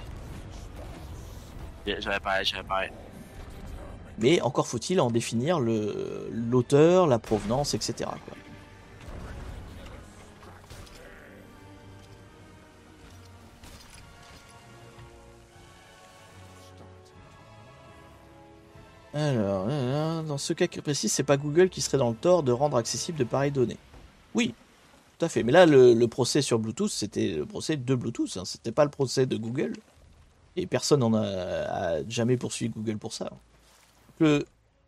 J'avais pareil. Mais encore faut-il en définir l'auteur, la provenance, etc. quoi. Alors, dans ce cas précis, c'est pas Google qui serait dans le tort de rendre accessible de pareilles données. Oui, tout à fait. Mais là, le procès sur Bluetooth, c'était le procès de Bluetooth. Hein. C'était pas le procès de Google. Et personne n'en a jamais poursuivi Google pour ça. Le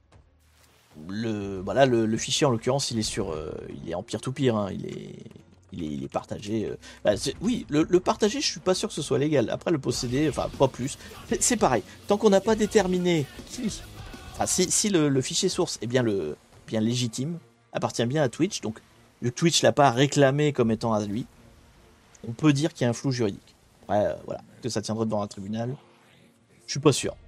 fichier, en l'occurrence, il est en peer-to-peer. Hein. Il est partagé. Oui, le partager, je suis pas sûr que ce soit légal. Après, le posséder, enfin, pas plus. C'est pareil. Tant qu'on n'a pas déterminé si le fichier source est bien légitime, appartient bien à Twitch, donc le Twitch l'a pas réclamé comme étant à lui, on peut dire qu'il y a un flou juridique. Après, voilà, que ça tiendrait devant un tribunal, je suis pas sûr.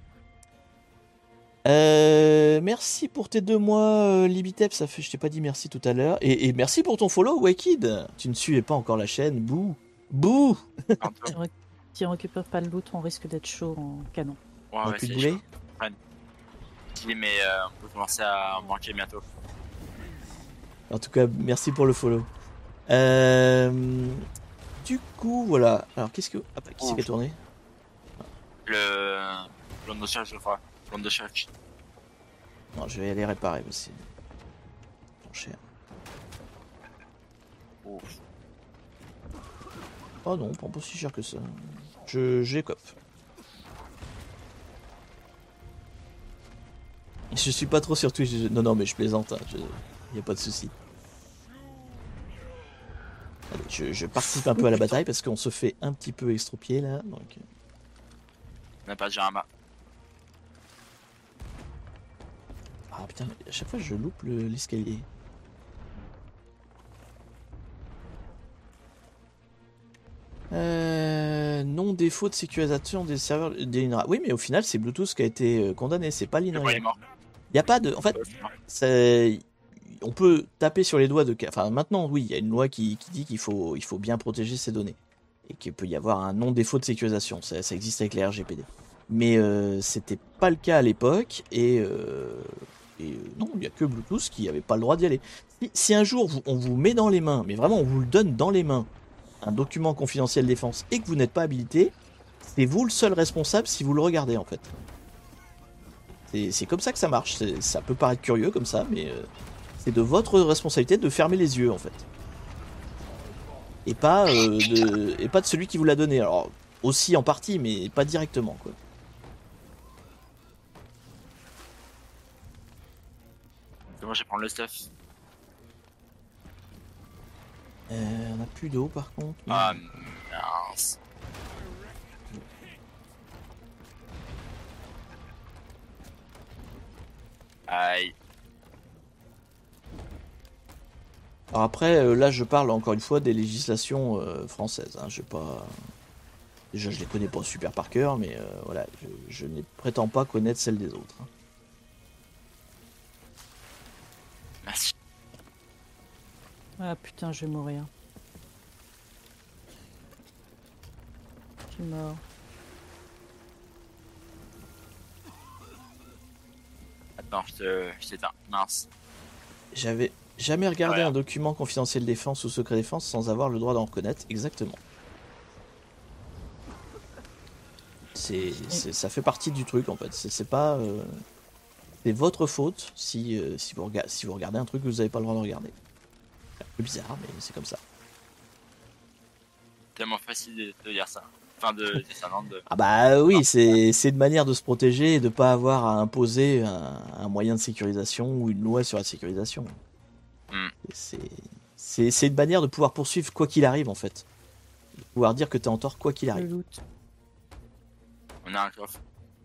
Merci pour tes 2 mois, Libitep, je t'ai pas dit merci tout à l'heure, et merci pour ton follow, Wakid. Tu ne suivais pas encore la chaîne, bouh. Si on récupère pas le loot, on risque d'être chaud en canon. Ouais, plus de boulet. Mais on peut commencer à manquer bientôt. En tout cas, merci pour le follow. Du coup, voilà. Alors, qui c'est qui a tourné? Le Blonde de Church, je crois. Blonde de Church. Non, je vais aller réparer aussi. Trop cher. Ouf. Oh non, pas si cher que ça. J'écope. Je suis pas trop sur Twitch. Non, mais je plaisante. Hein. Y a pas de souci. Allez, je participe un peu à la bataille parce qu'on se fait un petit peu extropier là. Donc... On n'a pas de Jarama. Ah putain, à chaque fois je loupe l'escalier. Non défaut de sécurisation des serveurs des l'INRA. Oui, mais au final, c'est Bluetooth qui a été condamné, c'est pas l'INRA. Il est mort. Il n'y a pas de... En fait, on peut taper sur les doigts de... Enfin, maintenant, oui, il y a une loi qui dit qu'il faut bien protéger ces données. Et qu'il peut y avoir un non-défaut de sécurisation. Ça existe avec les RGPD. Mais c'était pas le cas à l'époque. Et non, il n'y a que Bluetooth qui n'avait pas le droit d'y aller. Si un jour, on vous met dans les mains, mais vraiment, on vous le donne dans les mains, un document confidentiel défense, et que vous n'êtes pas habilité, c'est vous le seul responsable si vous le regardez, en fait. C'est comme ça que ça marche. Ça peut paraître curieux comme ça, mais c'est de votre responsabilité de fermer les yeux, en fait. Et pas de celui qui vous l'a donné. Alors, aussi en partie, mais pas directement, quoi. C'est bon, je vais prendre le stuff. On a plus d'eau, par contre. Ah, mince. Aïe. Alors après, là, je parle encore une fois des législations françaises. Hein. Je pas... Déjà, je les connais pas super par cœur, mais voilà, je ne prétends pas connaître celles des autres. Hein. Merci. Ah putain, je vais mourir. Je suis mort. Attends, je t'éteins. Mince. J'avais jamais regardé Voilà. un document confidentiel défense ou secret défense sans avoir le droit d'en reconnaître. Exactement. Ça fait partie du truc en fait. C'est pas. C'est votre faute si vous regardez un truc que vous n'avez pas le droit de regarder. C'est un peu bizarre, mais c'est comme ça. Tellement facile de dire ça. Enfin, de dire ça, non, de... Ah bah oui, c'est une manière de se protéger et de pas avoir à imposer un moyen de sécurisation ou une loi sur la sécurisation. C'est une manière de pouvoir poursuivre quoi qu'il arrive en fait. De pouvoir dire que t'es en tort quoi qu'il Le arrive. loot. On a un coffre.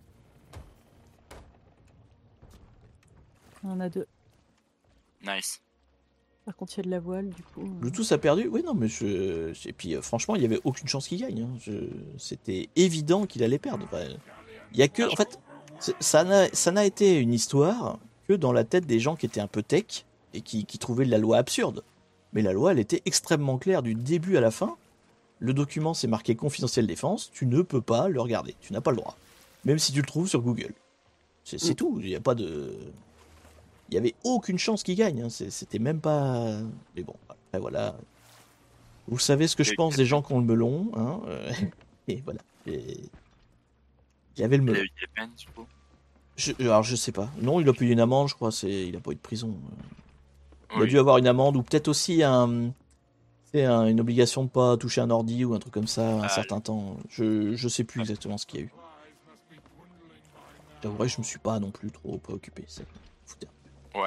On en a 2. Nice. Par contre, il y a de la voile, du coup. Bluetooth a perdu? Oui, non, mais et puis franchement, il y avait aucune chance qu'il gagne. Hein. C'était évident qu'il allait perdre. Enfin, il y a que, en fait, ça n'a été une histoire que dans la tête des gens qui étaient un peu tech et qui trouvaient la loi absurde. Mais la loi, elle était extrêmement claire du début à la fin. Le document, c'est marqué confidentiel défense. Tu ne peux pas le regarder. Tu n'as pas le droit. Même si tu le trouves sur Google. C'est tout. Il n'y a pas de. Il y avait aucune chance qu'il gagne. Hein. C'était même pas. Mais bon, après voilà. Vous savez ce que je pense des gens qui ont le melon. Hein. Et voilà. Et... Il y avait le Il a melon. eu des peines, du coup. Alors je sais pas. Non, il a payé une amende, je crois. Il a pas eu de prison. Il a Oui. dû avoir une amende ou peut-être aussi une obligation de pas toucher un ordi ou un truc comme ça un certain temps. Je sais plus exactement ce qu'il y a eu. J'avouerai, je me suis pas non plus trop préoccupé. Ça me foutait. Ouais.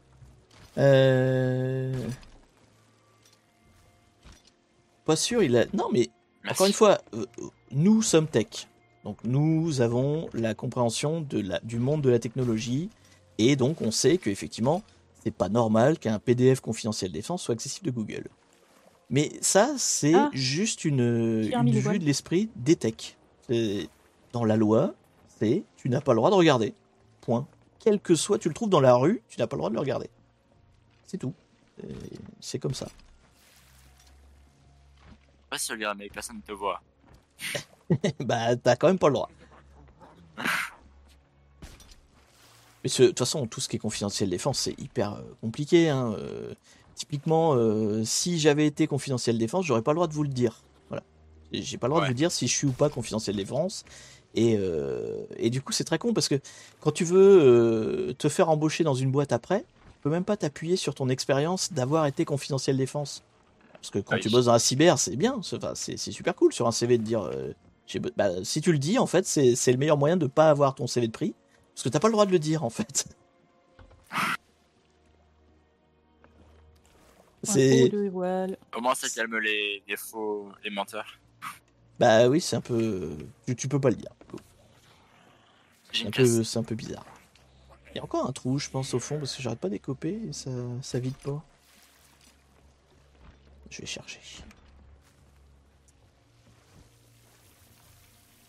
Pas sûr, il a. Non, mais Merci. encore une fois, nous sommes tech. Donc nous avons la compréhension du monde de la technologie. Et donc on sait qu'effectivement, c'est pas normal qu'un PDF confidentiel défense soit accessible de Google. Mais ça, c'est juste une vue de l'esprit des techs. Dans la loi, tu n'as pas le droit de regarder. Point. Quel que soit, tu le trouves dans la rue, tu n'as pas le droit de le regarder. C'est tout. C'est comme ça. Pas si tu regardes, mais personne ne te voit. Bah, t'as quand même pas le droit. Mais de toute façon, tout ce qui est confidentiel défense, c'est hyper compliqué. Hein. Typiquement, si j'avais été confidentiel défense, j'aurais pas le droit de vous le dire. Voilà. J'ai pas le droit de vous dire si je suis ou pas confidentiel défense. Et du coup, c'est très con parce que quand tu veux te faire embaucher dans une boîte après, tu peux même pas t'appuyer sur ton expérience d'avoir été confidentiel défense. Parce que quand tu bosses dans la cyber, c'est bien, c'est super cool sur un CV de dire. Si tu le dis, en fait, c'est le meilleur moyen de pas avoir ton CV de prix. Parce que t'as pas le droit de le dire, en fait. C'est. Au moins, ça calme les faux, les menteurs. Bah oui, c'est un peu. Tu peux pas le dire. C'est un peu bizarre. Il y a encore un trou, je pense, au fond, parce que j'arrête pas d'écoper et ça vide pas. Je vais chercher.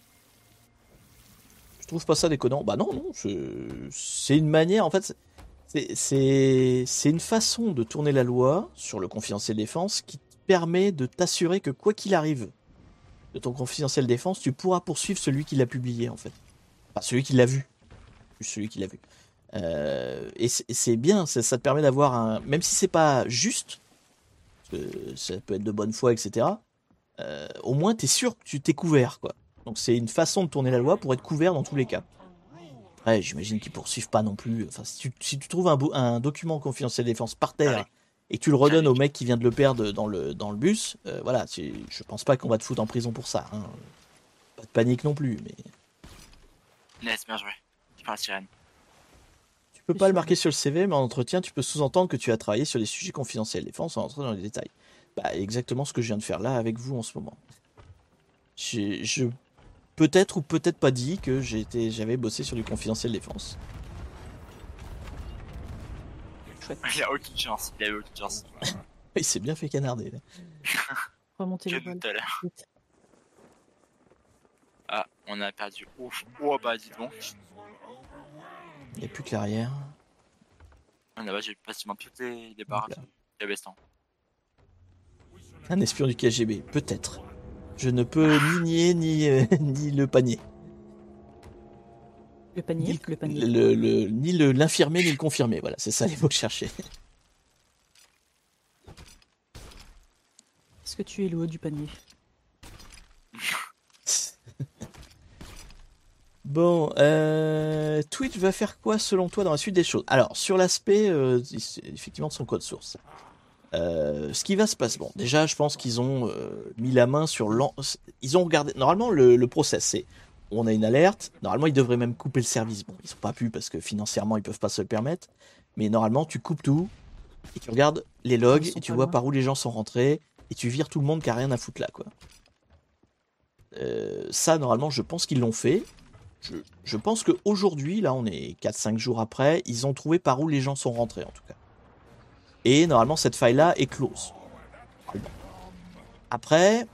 Je trouve pas ça déconnant. Bah non, c'est une manière, en fait, C'est une façon de tourner la loi sur le confidentiel défense qui te permet de t'assurer que quoi qu'il arrive de ton confidentiel défense, tu pourras poursuivre celui qui l'a publié en fait. Enfin, celui qui l'a vu. Plus celui qui l'a vu. Et c'est bien, ça te permet d'avoir un... Même si c'est pas juste, parce que ça peut être de bonne foi, etc. Au moins t'es sûr que tu t'es couvert, quoi. Donc c'est une façon de tourner la loi pour être couvert dans tous les cas. Après, j'imagine qu'ils poursuivent pas non plus. Enfin, si tu trouves un document confidentiel défense par terre et que tu le redonnes au mec qui vient de le perdre dans le bus, voilà, je pense pas qu'on va te foutre en prison pour ça. Hein. Pas de panique non plus, mais... Nice, bien joué. Je prends la sirène. Tu peux pas le marquer sur le CV, mais en entretien, tu peux sous-entendre que tu as travaillé sur des sujets confidentiels défense sans entrer dans les détails. Bah, exactement ce que je viens de faire là avec vous en ce moment. Je peut-être ou peut-être pas dit que j'avais bossé sur du confidentiel défense. Chouette. Il a aucune chance. Il a eu aucune chance. Il s'est bien fait canarder. Là. Remonter Que les voiles. tout à l'heure. Vite. Ah, on a perdu. Ouf. Oh bah dis donc. Il n'y a plus que l'arrière. Ah, là-bas, j'ai facilement toutes les barres Voilà. de Bestan. Un espion du KGB, peut-être. Je ne peux ni nier ni le panier. Le panier, le panier. Ni l'infirmer ni le confirmer. Voilà, c'est ça les mots que je cherchais. Est-ce que tu es le haut du panier? Bon, Twitch va faire quoi selon toi dans la suite des choses? Alors, sur l'aspect effectivement de son code source. Ce qui va se passer, bon, déjà, je pense qu'ils ont mis la main sur ils ont regardé. Normalement, le process, c'est on a une alerte. Normalement, ils devraient même couper le service. Bon, ils n'ont pas pu parce que financièrement, ils peuvent pas se le permettre. Mais normalement, tu coupes tout et tu regardes les logs et tu vois par où les gens sont rentrés et tu vires tout le monde qui a rien à foutre là, quoi. Ça, normalement, je pense qu'ils l'ont fait. Je pense qu'aujourd'hui, là, on est 4-5 jours après, ils ont trouvé par où les gens sont rentrés, en tout cas. Et normalement, cette faille-là est close. Après,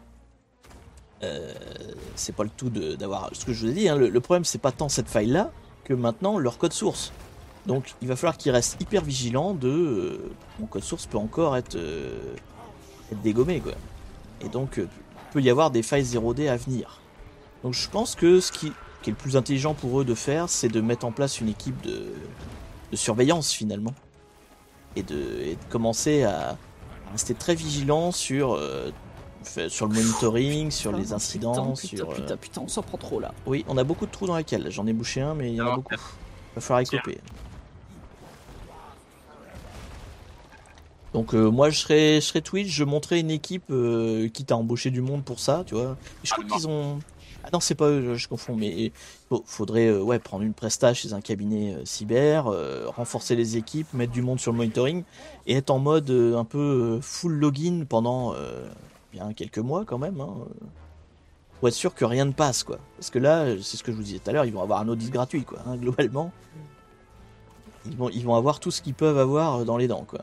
c'est pas le tout d'avoir... Ce que je vous ai dit, hein, le problème, c'est pas tant cette faille-là que maintenant leur code source. Donc, il va falloir qu'ils restent hyper vigilants de... mon code source peut encore être dégommé, quoi. Et donc, peut y avoir des failles 0D à venir. Donc, je pense que ce qui est le plus intelligent pour eux de faire, c'est de mettre en place une équipe de surveillance, finalement. Et de commencer à rester très vigilant sur le monitoring, sur les incidents, Putain, on s'en prend trop là. Oui, on a beaucoup de trous dans la cale. J'en ai bouché un, mais il y en a beaucoup. Il va falloir y couper. Donc moi, je serais Twitch, je montrais une équipe quitte à embaucher du monde pour ça, tu vois. Et je crois qu'ils ont... Ah non, c'est pas eux, je confonds, mais faudrait prendre une presta chez un cabinet cyber, renforcer les équipes, mettre du monde sur le monitoring et être en mode un peu full login pendant bien quelques mois quand même, hein, pour être sûr que rien ne passe, quoi. Parce que là, c'est ce que je vous disais tout à l'heure, ils vont avoir un audit gratuit, quoi, hein, globalement. Ils vont avoir tout ce qu'ils peuvent avoir dans les dents, quoi.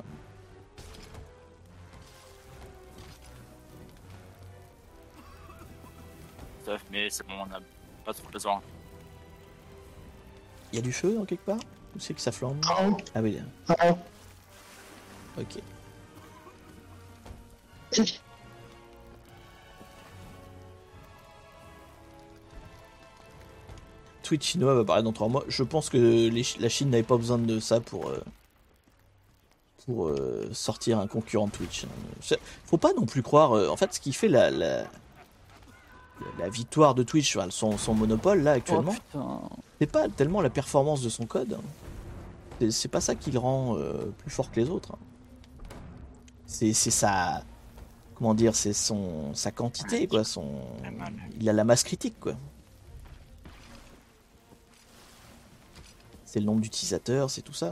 Mais c'est bon, on a pas trop besoin. Il y a du feu dans quelque part? Où c'est que ça flambe? Ah oui, là. Ok. Twitch chinois va apparaître dans 3 mois. Je pense que la Chine n'avait pas besoin de ça pour sortir un concurrent de Twitch. Faut pas non plus croire... en fait, ce qui fait la victoire de Twitch, son monopole là actuellement, c'est pas tellement la performance de son code. C'est pas ça qui le rend plus fort que les autres. C'est sa... Comment dire, c'est sa quantité, quoi. Il a la masse critique, quoi. C'est le nombre d'utilisateurs, c'est tout ça.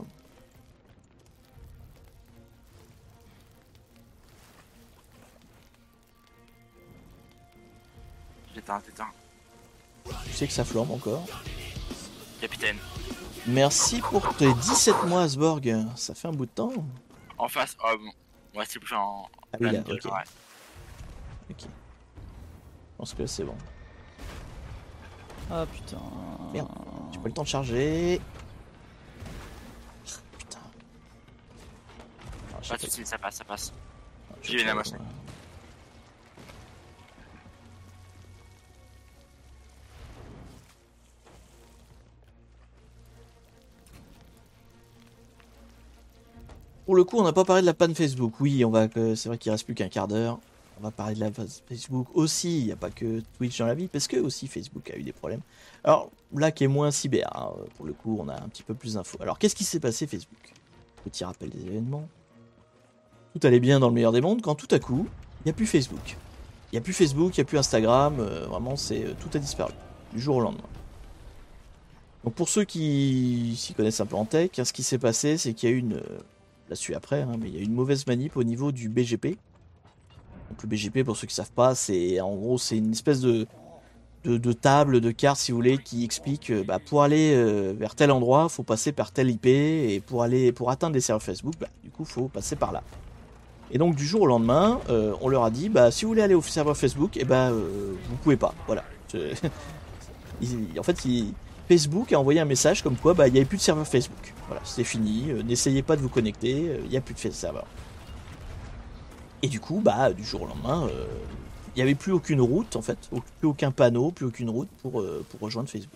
T'éteins. Tu sais que ça flambe encore. Capitaine. Merci pour tes 17 mois, Asborg. Ça fait un bout de temps. En face, oh bon. On va s'y bouger en... Ah oui, là, ok. Ouais. Ok. Je pense que c'est bon. Ah putain. Merde, j'ai pas le temps de charger. Putain. Pas tout de suite, ça passe. Je J'ai une à moi. Pour le coup, on n'a pas parlé de la panne Facebook. Oui, c'est vrai qu'il reste plus qu'un quart d'heure. On va parler de la Facebook aussi. Il n'y a pas que Twitch dans la vie, parce que aussi Facebook a eu des problèmes. Alors là, qui est moins cyber, hein, pour le coup, on a un petit peu plus d'infos. Alors, qu'est-ce qui s'est passé Facebook? Petit rappel des événements. Tout allait bien dans le meilleur des mondes, quand tout à coup, il n'y a plus Facebook. Il n'y a plus Facebook, il n'y a plus Instagram. Vraiment, tout a disparu du jour au lendemain. Donc pour ceux qui s'y connaissent un peu en tech, hein, ce qui s'est passé, c'est qu'il y a eu là-dessus après, hein, mais il y a eu une mauvaise manip au niveau du BGP. Donc le BGP, pour ceux qui savent pas, c'est en gros c'est une espèce de table, de carte si vous voulez, qui explique pour aller vers tel endroit, faut passer par tel IP, et pour atteindre les serveurs Facebook, du coup faut passer par là. Et donc du jour au lendemain, on leur a dit si vous voulez aller au serveur Facebook, vous pouvez pas. Voilà. Facebook a envoyé un message comme quoi il n'y avait plus de serveur Facebook. Voilà, c'était fini, n'essayez pas de vous connecter, il n'y a plus de serveur. Et du coup, du jour au lendemain, il n'y avait plus aucune route en fait, plus aucun panneau, plus aucune route pour rejoindre Facebook.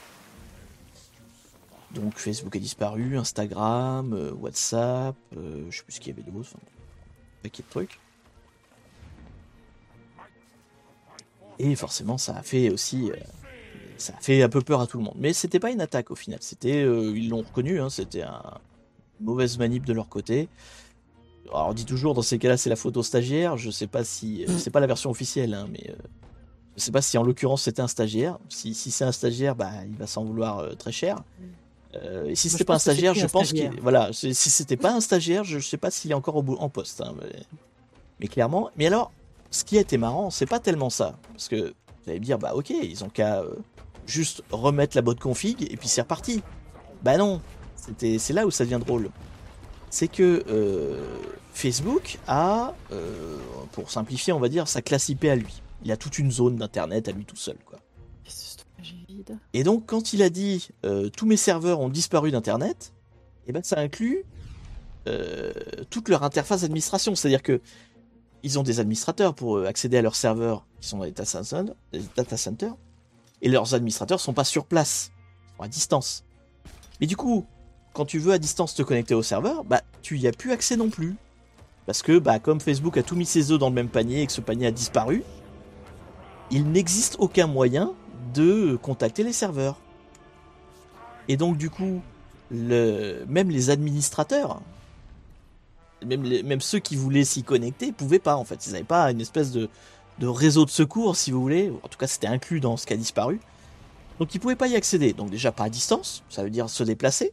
Donc Facebook a disparu, Instagram, WhatsApp, je sais plus ce qu'il y avait d'autre, un paquet de trucs. Et forcément, ça a fait aussi... ça a fait un peu peur à tout le monde. Mais c'était pas une attaque au final. Ils l'ont reconnu, hein, c'était une mauvaise manip de leur côté. Alors on dit toujours dans ces cas-là c'est la faute au stagiaire. Je sais pas si c'est pas la version officielle, hein, mais je sais pas si en l'occurrence c'était un stagiaire. Si c'est un stagiaire, il va s'en vouloir très cher. Et si c'était pas un stagiaire, je pense si c'était pas un stagiaire, je sais pas s'il est encore en poste. Hein, mais clairement. Mais alors, ce qui a été marrant, c'est pas tellement ça, parce que vous allez me dire ok, ils ont qu'à juste remettre la bonne config et puis c'est reparti. Non, c'est là où ça devient drôle. C'est que Facebook a, pour simplifier, on va dire, sa classe IP à lui. Il a toute une zone d'internet à lui tout seul, quoi. Et donc, quand il a dit tous mes serveurs ont disparu d'internet, ça inclut toute leur interface d'administration. C'est-à-dire que ils ont des administrateurs pour accéder à leurs serveurs qui sont dans les data centers, et leurs administrateurs sont pas sur place, ils sont à distance. Mais du coup, quand tu veux à distance te connecter au serveur, tu y as plus accès non plus. Parce que comme Facebook a tout mis ses œufs dans le même panier et que ce panier a disparu, il n'existe aucun moyen de contacter les serveurs. Et donc du coup, même les administrateurs, même ceux qui voulaient s'y connecter, pouvaient pas en fait. Ils n'avaient pas une espèce de réseau de secours, si vous voulez. En tout cas, c'était inclus dans ce qui a disparu. Donc ils pouvaient pas y accéder. Donc déjà pas à distance, ça veut dire se déplacer.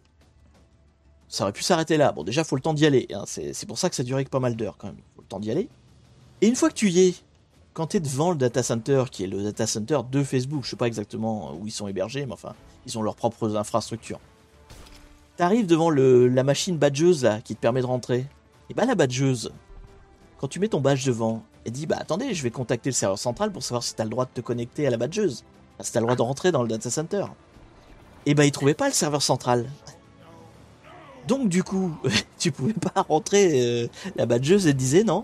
Ça aurait pu s'arrêter là. Bon, déjà, faut le temps d'y aller. Hein. C'est pour ça que ça durait que pas mal d'heures, quand même. Faut le temps d'y aller. Et une fois que tu y es, quand tu es devant le data center, qui est le data center de Facebook, je sais pas exactement où ils sont hébergés, mais enfin, ils ont leurs propres infrastructures. Tu arrives devant la machine badgeuse, là, qui te permet de rentrer. Et la badgeuse, quand tu mets ton badge devant, elle dit, attendez, je vais contacter le serveur central pour savoir si tu as le droit de te connecter à la badgeuse. Enfin, si tu as le droit de rentrer dans le data center. Et il trouvait pas le serveur central. Donc du coup, tu pouvais pas rentrer. La badgeuse elle disait non,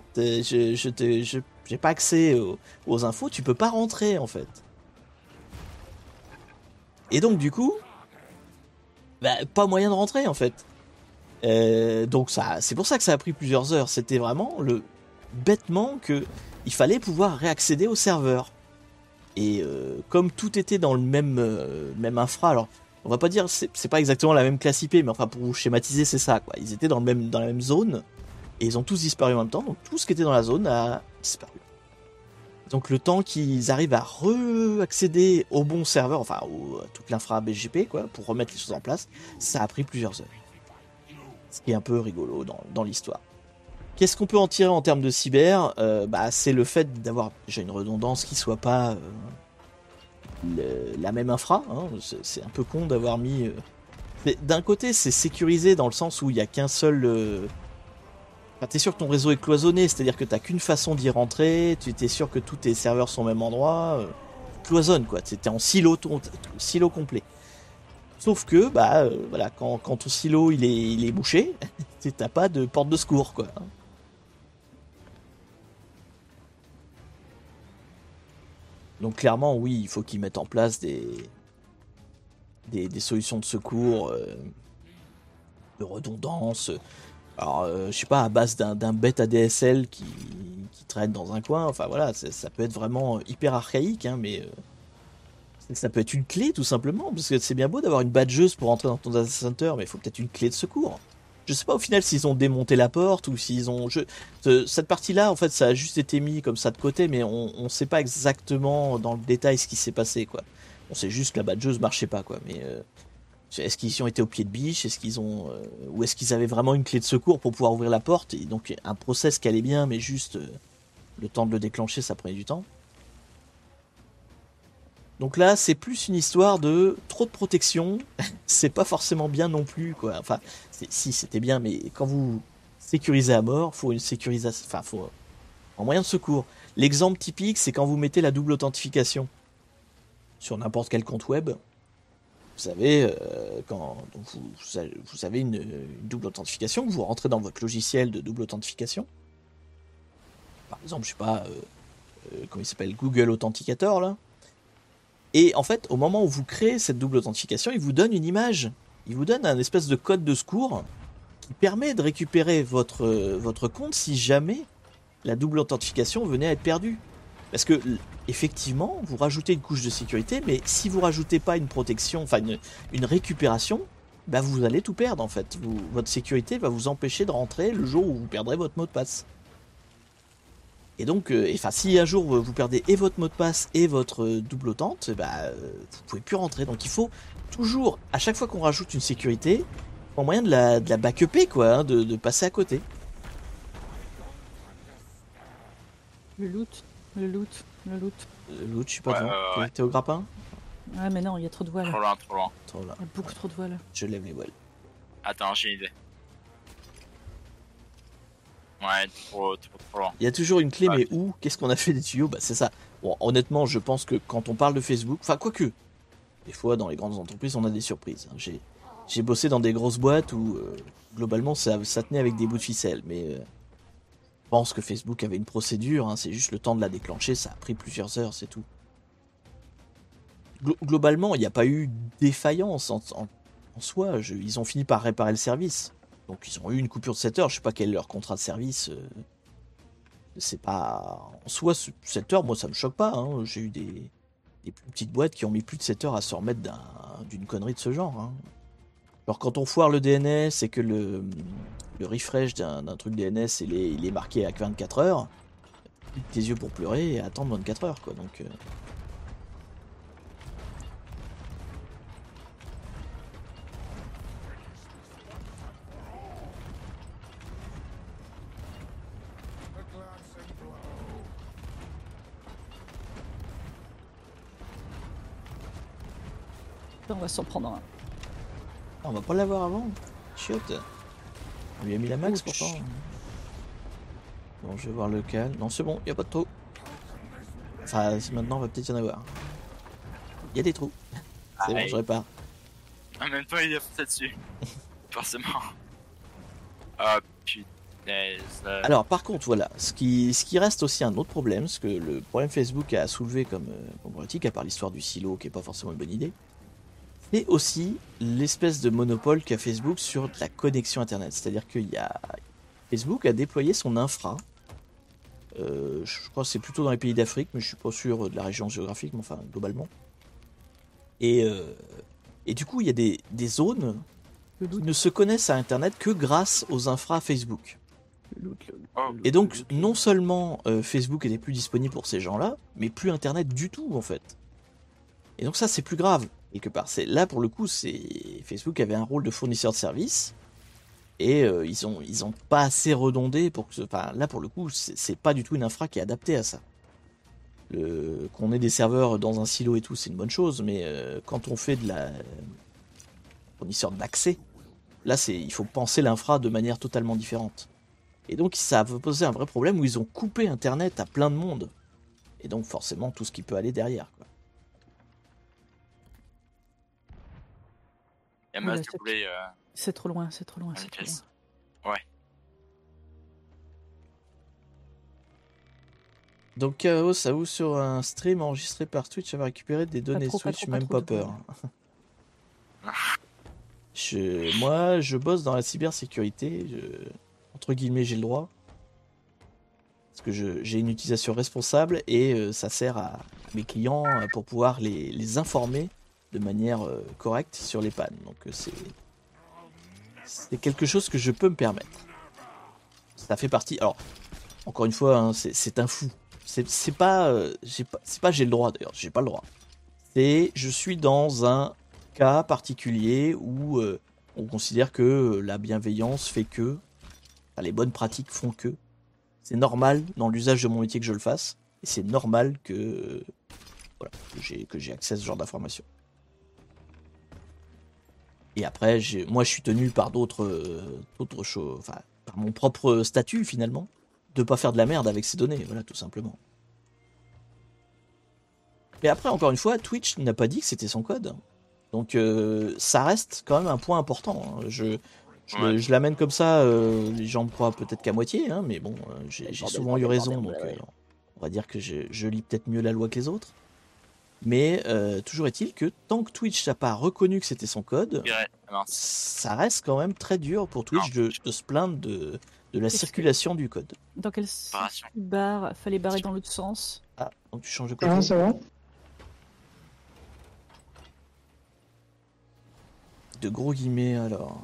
j'ai pas accès aux infos, tu peux pas rentrer en fait. Et donc du coup, pas moyen de rentrer en fait. Donc c'est pour ça que ça a pris plusieurs heures. C'était vraiment bêtement que il fallait pouvoir réaccéder au serveur. Et comme tout était dans le même infra, alors. On va pas dire, c'est pas exactement la même classe IP, mais enfin pour vous schématiser, c'est ça, quoi. Ils étaient dans la même zone, et ils ont tous disparu en même temps, donc tout ce qui était dans la zone a disparu. Donc le temps qu'ils arrivent à re-accéder au bon serveur, enfin à toute l'infra BGP, quoi, pour remettre les choses en place, ça a pris plusieurs heures. Ce qui est un peu rigolo dans l'histoire. Qu'est-ce qu'on peut en tirer en termes de cyber ? C'est le fait d'avoir déjà une redondance qui soit pas... la même infra, hein. C'est un peu con d'avoir mis... D'un côté, c'est sécurisé dans le sens où il n'y a qu'un seul... t'es sûr que ton réseau est cloisonné, c'est-à-dire que t'as qu'une façon d'y rentrer, tu es sûr que tous tes serveurs sont au même endroit, cloisonne quoi, t'es en silo complet. Sauf que, voilà, quand ton silo il est bouché, t'as pas de porte de secours, quoi. Donc clairement, oui, il faut qu'ils mettent en place des solutions de secours, de redondance. Alors, je sais pas, à base d'un bête ADSL qui traîne dans un coin. Enfin voilà, ça peut être vraiment hyper archaïque, hein, mais ça peut être une clé tout simplement. Parce que c'est bien beau d'avoir une badgeuse pour entrer dans ton data center, mais il faut peut-être une clé de secours. Je sais pas au final s'ils ont démonté la porte ou s'ils ont. Cette partie-là, en fait, ça a juste été mis comme ça de côté, mais on sait pas exactement dans le détail ce qui s'est passé, quoi. On sait juste que la badgeuse marchait pas, quoi. Mais est-ce qu'ils y ont été au pied de biche? Est-ce qu'ils ont. Ou est-ce qu'ils avaient vraiment une clé de secours pour pouvoir ouvrir la porte? Et donc un process qui allait bien, mais juste le temps de le déclencher, ça prenait du temps. Donc là, c'est plus une histoire de trop de protection. C'est pas forcément bien non plus, quoi. Enfin, si c'était bien, mais quand vous sécurisez à mort, faut une sécurisation. Enfin, faut en moyen de secours. L'exemple typique, c'est quand vous mettez la double authentification sur n'importe quel compte web. Vous savez, quand donc vous avez une double authentification, vous rentrez dans votre logiciel de double authentification. Par exemple, je sais pas, comment il s'appelle, Google Authenticator, là. Et en fait, au moment où vous créez cette double authentification, il vous donne une image. Il vous donne un espèce de code de secours qui permet de récupérer votre compte si jamais la double authentification venait à être perdue. Parce que, effectivement, vous rajoutez une couche de sécurité, mais si vous rajoutez pas une protection, enfin une récupération, bah vous allez tout perdre en fait. Votre sécurité va vous empêcher de rentrer le jour où vous perdrez votre mot de passe. Et donc, si un jour vous perdez et votre mot de passe et votre double authentique, vous pouvez plus rentrer. Donc il faut toujours, à chaque fois qu'on rajoute une sécurité, en moyen de la backuper, quoi, hein, de passer à côté. Le loot, le loot, le loot. Le loot, je suis pas devant. T'es au grappin? Ouais, mais non, il y a trop de voiles. Trop loin, trop loin. Trop là. Il y a beaucoup trop de voiles. Je lève les voiles. Attends, j'ai une idée. Ouais, trop loin. Il y a toujours une clé, Ouais. mais où? Qu'est-ce qu'on a fait des tuyaux? Bah c'est ça. Bon, honnêtement, je pense que quand on parle de Facebook, enfin quoique, des fois dans les grandes entreprises, on a des surprises. Hein. J'ai bossé dans des grosses boîtes où globalement ça tenait avec des bouts de ficelle, mais je pense que Facebook avait une procédure. Hein, c'est juste le temps de la déclencher, ça a pris plusieurs heures, c'est tout. Globalement, il n'y a pas eu défaillance en soi. Ils ont fini par réparer le service. Donc ils ont eu une coupure de 7 heures. Je sais pas quel est leur contrat de service. C'est pas en soi 7 heures, moi ça me choque pas. Hein. J'ai eu des plus petites boîtes qui ont mis plus de 7 heures à se remettre d'une connerie de ce genre. Hein. Alors quand on foire le DNS et que le refresh d'un truc DNS il est marqué à 24 heures, tes yeux pour pleurer et attendre 24 heures quoi. Donc On va s'en prendre un. on va pas l'avoir avant. Chiotte. On lui a mis la max Ouch. pourtant. Bon, je vais voir lequel. Non, c'est bon, y a pas de trou. Enfin, maintenant, on va peut-être y en avoir. Il y a des trous. C'est bon, Aïe. je répare. En même temps, il a fait dessus. Forcément. Ah, putain. Alors, par contre, voilà, ce qui reste aussi un autre problème, ce que le problème Facebook a soulevé comme problématique, à part l'histoire du silo, qui est pas forcément une bonne idée, c'est aussi l'espèce de monopole qu'a Facebook sur la connexion Internet. C'est-à-dire que Facebook a déployé son infra. Je crois que c'est plutôt dans les pays d'Afrique, mais je suis pas sûr de la région géographique, mais enfin, globalement. Et du coup, il y a des zones qui ne se connaissent à Internet que grâce aux infras Facebook. Le loot, Oh. Et donc, non seulement Facebook était plus disponible pour ces gens-là, mais plus Internet du tout, en fait. Et donc ça, c'est plus grave, quelque part. Là, pour le coup, Facebook avait un rôle de fournisseur de services, et ils ont pas assez redondé pour que... Enfin, là, pour le coup, c'est pas du tout une infra qui est adaptée à ça. Qu'on ait des serveurs dans un silo et tout, c'est une bonne chose, mais quand on fait de la fournisseur d'accès, là, il faut penser l'infra de manière totalement différente. Et donc ça a posé un vrai problème où ils ont coupé Internet à plein de monde. Et donc forcément tout ce qui peut aller derrière. Quoi. Il y a Oula, masse de poulet c'est trop loin, c'est trop loin, dans c'est les trop loin. pièces. Ouais. Donc Chaos avoue sur un stream enregistré par Twitch avoir récupéré des données trop, pas Switch, trop, pas même trop, pas tout peur. Moi, je bosse dans la cybersécurité. Entre guillemets, j'ai le droit. Parce que j'ai une utilisation responsable et ça sert à mes clients pour pouvoir les informer de manière correcte sur les pannes. Donc c'est quelque chose que je peux me permettre. Ça fait partie. Alors, encore une fois, hein, c'est un fou. C'est pas, j'ai le droit d'ailleurs. J'ai pas le droit. C'est je suis dans un cas particulier où on considère que la bienveillance fait que, enfin, les bonnes pratiques font que. C'est normal dans l'usage de mon métier que je le fasse. Et c'est normal que, voilà, que j'ai accès à ce genre d'informations. Et après, moi je suis tenu par d'autres choses, enfin, par mon propre statut finalement, de pas faire de la merde avec ces données, voilà, tout simplement. Et après, encore une fois, Twitch n'a pas dit que c'était son code. Donc ça reste quand même un point important. Hein. Je l'amène comme ça, les gens me croient peut-être qu'à moitié, hein, mais bon, j'ai souvent eu raison, donc on va dire que je lis peut-être mieux la loi que les autres. Mais toujours est-il que tant que Twitch n'a pas reconnu que c'était son code, ça reste quand même très dur pour Twitch de se plaindre de la circulation du code. Dans quel sens fallait barrer dans l'autre sens? Ah, donc tu changes de côté. Ça va. De gros guillemets alors.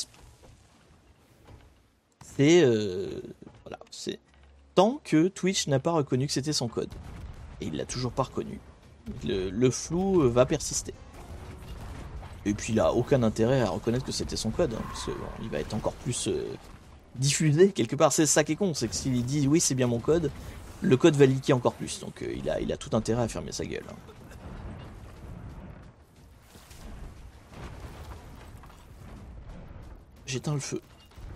C'est voilà, c'est tant que Twitch n'a pas reconnu que c'était son code, et il l'a toujours pas reconnu, le flou va persister. Et puis il a aucun intérêt à reconnaître que c'était son code, hein, parce que bon, il va être encore plus diffusé quelque part. C'est ça qui est con, c'est que s'il dit oui c'est bien mon code, le code va leaker encore plus, donc il a tout intérêt à fermer sa gueule. Hein. J'éteins le feu.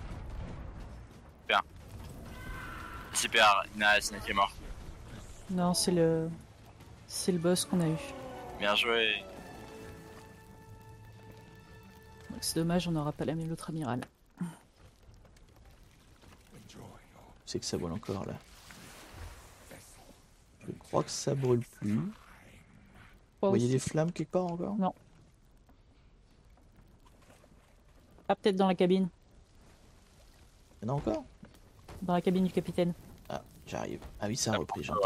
Super, Ina qui est mort. Non, c'est le boss qu'on a eu. Bien joué. C'est dommage, on n'aura pas l'autre amiral. C'est que ça brûle encore là. Je crois que ça brûle plus. Vous voyez les flammes quelque part encore? Non. Ah, peut-être dans la cabine. Il y en a encore? Dans la cabine du capitaine. Ah, j'arrive. Ah oui, ça a repris, j'entends.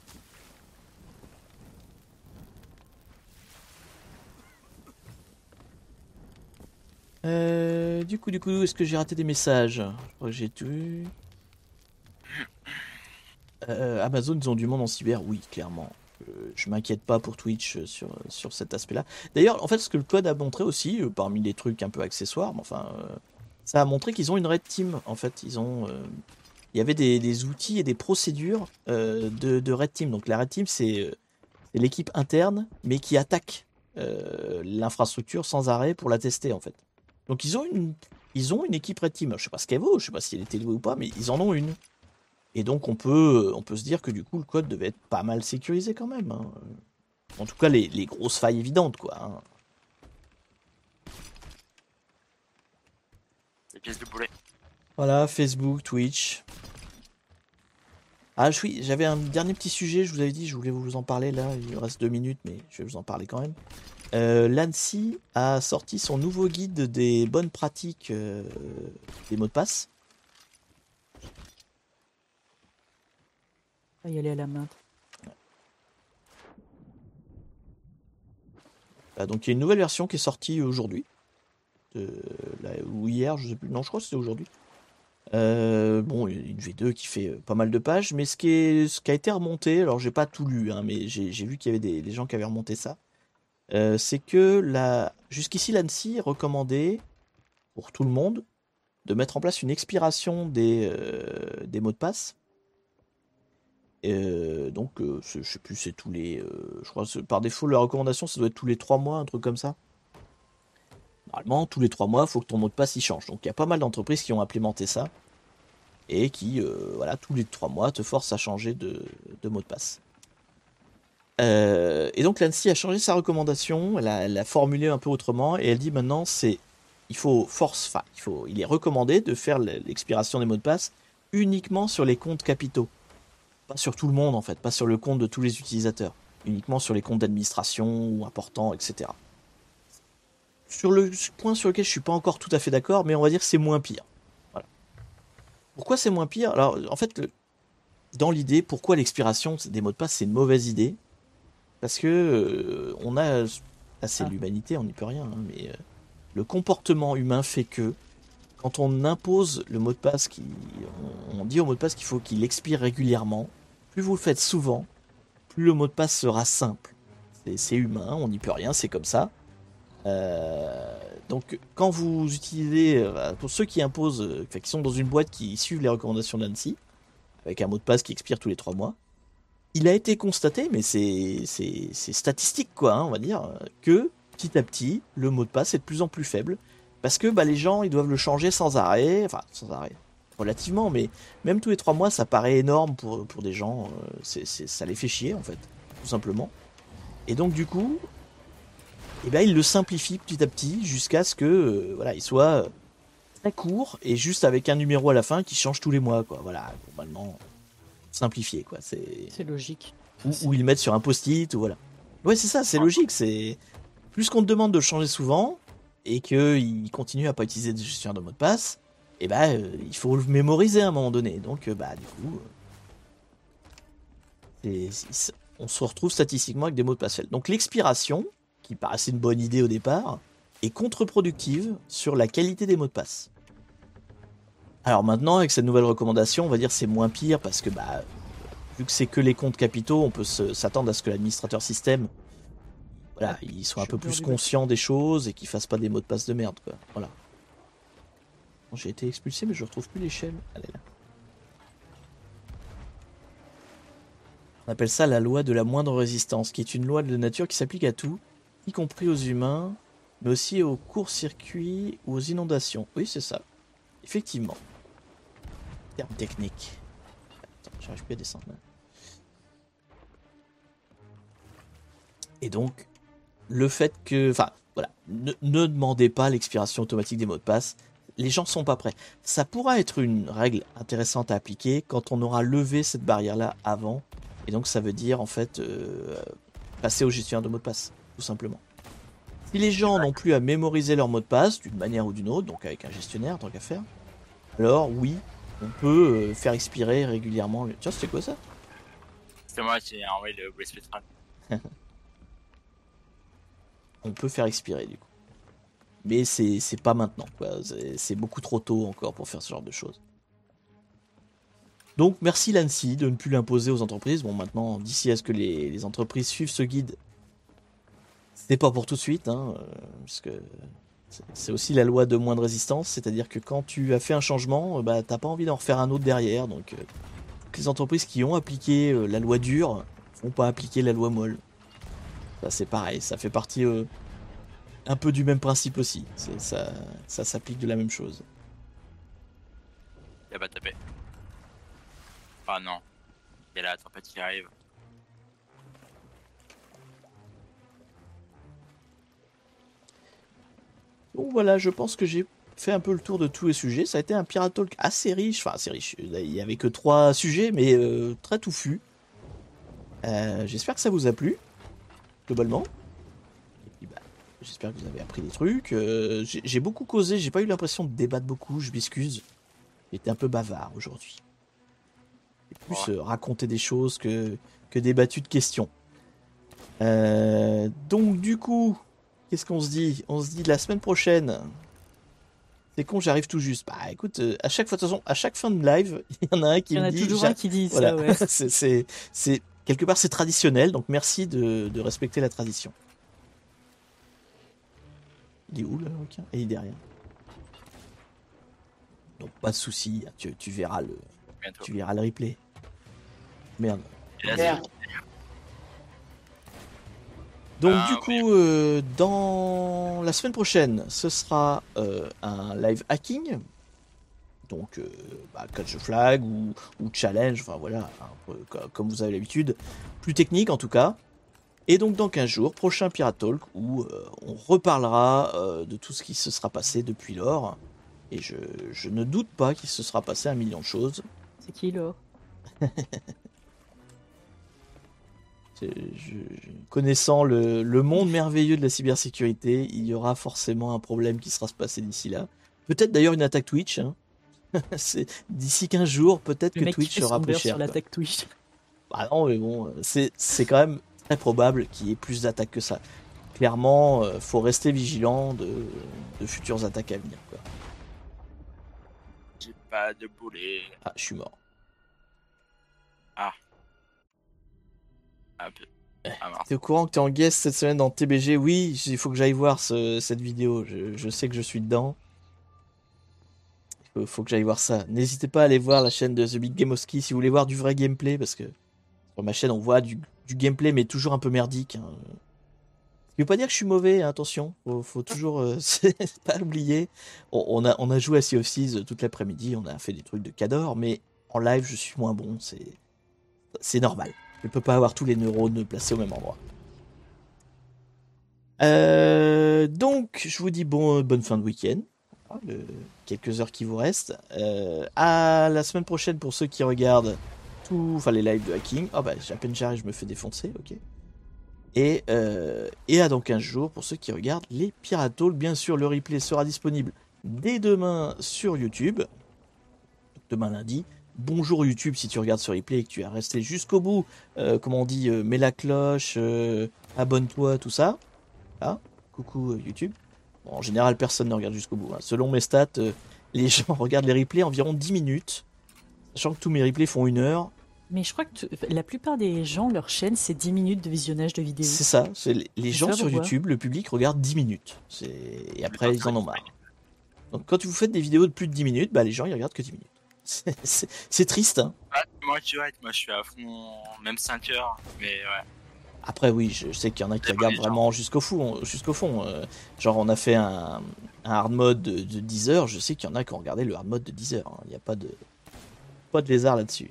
Ouais. Du coup, est-ce que j'ai raté des messages? Je crois que j'ai tout. Amazon, ils ont du monde en cyber, oui, clairement. Je m'inquiète pas pour Twitch sur cet aspect-là. D'ailleurs, en fait, ce que le code a montré aussi, parmi les trucs un peu accessoires, mais enfin, ça a montré qu'ils ont une red team. En fait, il y avait des outils et des procédures de red team. Donc la red team, c'est l'équipe interne, mais qui attaque l'infrastructure sans arrêt pour la tester, en fait. Donc ils ont une équipe red team. Je sais pas ce qu'elle vaut, je sais pas si elle est élevée ou pas, mais ils en ont une. Et donc on peut se dire que du coup le code devait être pas mal sécurisé quand même. Hein. En tout cas les grosses failles évidentes quoi. Hein. Les pièces de boulet. Voilà, Facebook, Twitch. Ah oui, j'avais un dernier petit sujet, je vous avais dit, je voulais vous en parler là, il reste 2 minutes mais je vais vous en parler quand même. L'ANSSI a sorti son nouveau guide des bonnes pratiques des mots de passe. On va y aller à la main. Donc il y a une nouvelle version qui est sortie aujourd'hui. Ou hier, je sais plus. Non, je crois que c'était aujourd'hui. Bon, une V2 qui fait pas mal de pages, mais ce qui a été remonté, alors j'ai pas tout lu, hein, mais j'ai vu qu'il y avait des gens qui avaient remonté ça. C'est que jusqu'ici l'ANSSI recommandait pour tout le monde de mettre en place une expiration des mots de passe. Donc je sais plus, c'est tous les je crois que par défaut la recommandation ça doit être tous les 3 mois, un truc comme ça. Normalement tous les 3 mois il faut que ton mot de passe il change. Donc il y a pas mal d'entreprises qui ont implémenté ça et qui voilà, tous les 3 mois te forcent à changer de mot de passe. Et donc l'ANSSI a changé sa recommandation, elle a formulé un peu autrement et elle dit maintenant c'est il est recommandé de faire l'expiration des mots de passe uniquement sur les comptes capitaux. Pas sur tout le monde en fait, pas sur le compte de tous les utilisateurs. Uniquement sur les comptes d'administration ou importants, etc. Sur le point sur lequel je suis pas encore tout à fait d'accord, mais on va dire que c'est moins pire. Voilà. Pourquoi c'est moins pire? Alors en fait, dans l'idée, pourquoi l'expiration des mots de passe c'est une mauvaise idée? Parce que on a... Là, c'est l'humanité, on n'y peut rien, hein, mais le comportement humain fait que quand on impose le mot de passe, on dit au mot de passe qu'il faut qu'il expire régulièrement, plus vous le faites souvent, plus le mot de passe sera simple. C'est humain, on n'y peut rien, c'est comme ça. Donc quand vous utilisez, pour ceux qui imposent, qui sont dans une boîte qui suivent les recommandations d'ANSSI, avec un mot de passe qui expire tous les 3 mois, il a été constaté, mais c'est statistique quoi, hein, on va dire, que petit à petit, le mot de passe est de plus en plus faible, parce que les gens ils doivent le changer sans arrêt, relativement, mais même tous les 3 mois ça paraît énorme pour des gens, ça les fait chier en fait, tout simplement. Et donc du coup, il le simplifie petit à petit jusqu'à ce que il soit très court et juste avec un numéro à la fin qui change tous les mois quoi. Voilà, globalement simplifié quoi. C'est logique. Ou ils le mettent sur un post-it ou voilà. Ouais, c'est ça, c'est logique. C'est plus qu'on te demande de le changer souvent et qu'il continue à pas utiliser de gestionnaire de mot de passe, il faut le mémoriser à un moment donné. Donc du coup, on se retrouve statistiquement avec des mots de passe faibles. Donc l'expiration, qui paraissait une bonne idée au départ, est contre-productive sur la qualité des mots de passe. Alors maintenant, avec cette nouvelle recommandation, on va dire c'est moins pire parce que vu que c'est que les comptes capitaux, on peut s'attendre à ce que l'administrateur système, il soit un peu plus conscient des choses et qu'il fasse pas des mots de passe de merde, quoi. Voilà. Bon, j'ai été expulsé, mais je retrouve plus l'échelle. Elle est là. On appelle ça la loi de la moindre résistance, qui est une loi de nature qui s'applique à tout, y compris aux humains, mais aussi aux courts-circuits ou aux inondations. Oui, c'est ça. Effectivement. Terme technique. Attends, j'arrive plus à descendre là. Et donc, le fait que... ne demandez pas l'expiration automatique des mots de passe. Les gens sont pas prêts. Ça pourra être une règle intéressante à appliquer quand on aura levé cette barrière-là avant. Et donc, ça veut dire, en fait, passer au gestionnaire de mots de passe, tout simplement. Si les gens n'ont plus à mémoriser leur mot de passe, d'une manière ou d'une autre, donc avec un gestionnaire, tant qu'à faire, alors oui, on peut faire expirer régulièrement. Tiens, c'était quoi ça? C'est moi qui ai envoyé le bruit spectral. On peut faire expirer du coup. Mais c'est pas maintenant, quoi. C'est beaucoup trop tôt encore pour faire ce genre de choses. Donc merci l'ANSSI de ne plus l'imposer aux entreprises. Bon, maintenant, d'ici à ce que les entreprises suivent ce guide, c'est pas pour tout de suite, hein, parce que c'est aussi la loi de moindre résistance, c'est-à-dire que quand tu as fait un changement, t'as pas envie d'en refaire un autre derrière. Donc les entreprises qui ont appliqué la loi dure vont pas appliquer la loi molle. Ça c'est pareil, ça fait partie un peu du même principe aussi. Ça s'applique de la même chose. Y'a pas tapé. Ah non. Y'a la tempête qui arrive. Donc voilà, je pense que j'ai fait un peu le tour de tous les sujets. Ça a été un Pirate Talk assez riche. Enfin, assez riche. Il n'y avait que 3 sujets, mais très touffu. J'espère que ça vous a plu, globalement. Et puis, j'espère que vous avez appris des trucs. J'ai beaucoup causé, j'ai pas eu l'impression de débattre beaucoup, je m'excuse. J'étais un peu bavard aujourd'hui. Et plus raconter des choses que débattu de questions. Donc du coup... Qu'est-ce qu'on se dit? On se dit la semaine prochaine. C'est con, j'arrive tout juste. Écoute, à chaque fois, de toute façon, à chaque fin de live, il y en a un qui me dit. Il y en a toujours un qui dit voilà. ça, ouais. c'est quelque part c'est traditionnel, donc merci de respecter la tradition. Il est où là, okay. Et il est derrière. Donc pas de souci, tu verras le replay. Merde. Donc du coup, dans la semaine prochaine, ce sera un live hacking, donc catch flag ou challenge, enfin voilà, un peu comme vous avez l'habitude, plus technique en tout cas. Et donc dans 15 jours, prochain Pirate Talk où on reparlera de tout ce qui se sera passé depuis lors. Et je ne doute pas qu'il se sera passé 1 million de choses. C'est qui, Laure? Connaissant le monde merveilleux de la cybersécurité, il y aura forcément un problème qui sera se passer d'ici là. Peut-être d'ailleurs une attaque Twitch. Hein. D'ici 15 jours, peut-être Le que mec Twitch qui fait sera son plus beurre cher. sur Quoi. l'attaque Twitch. Bah non, mais bon, c'est quand même très probable qu'il y ait plus d'attaques que ça. Clairement, faut rester vigilant de futures attaques à venir. Quoi. J'ai pas de boulet. Ah, je suis mort. Un peu. Ah, mince. T'es au courant que t'es en guest cette semaine dans TBG? Oui, il faut que j'aille voir cette vidéo. Je sais que je suis dedans. Faut que j'aille voir ça. N'hésitez pas à aller voir la chaîne de The Big Game of Ski si vous voulez voir du vrai gameplay, parce que sur ma chaîne on voit du gameplay mais toujours un peu merdique. Hein. Ce qui veut pas dire que je suis mauvais, hein, attention. Faut toujours pas oublier. On a joué à Sea of Thieves toute l'après-midi, on a fait des trucs de Cador, mais en live je suis moins bon. C'est normal. Je peux pas avoir tous les neurones placés au même endroit. Donc je vous dis bonne fin de week-end. Quelques heures qui vous restent. À la semaine prochaine pour ceux qui regardent les lives de hacking. Ah bah à peine j'arrive, je me fais défoncer, ok. Et à dans 15 jours pour ceux qui regardent les Pirate Talk. Bien sûr, le replay sera disponible dès demain sur YouTube. Demain lundi. Bonjour YouTube si tu regardes ce replay et que tu es resté jusqu'au bout. Comment on dit, mets la cloche, abonne-toi, tout ça. Ah, coucou YouTube. Bon, en général, personne ne regarde jusqu'au bout. Hein. Selon mes stats, les gens regardent les replays environ 10 minutes. Sachant que tous mes replays font 1 heure. Mais je crois que la plupart des gens, leur chaîne, c'est 10 minutes de visionnage de vidéos. C'est ça. Les gens sur pourquoi. YouTube, le public regarde 10 minutes. Et après, ils en ont marre. Donc quand vous faites des vidéos de plus de 10 minutes, bah, les gens ils regardent que 10 minutes. C'est triste. Hein. Ah, moi, tu vois, moi je suis à fond, même 5 heures, mais ouais. Après oui, je sais qu'il y en a qui regardent vraiment jusqu'au fond. Genre on a fait un hard mode de 10 heures, je sais qu'il y en a qui ont regardé le hard mode de 10 heures. Hein. Il n'y a pas de lézard là-dessus.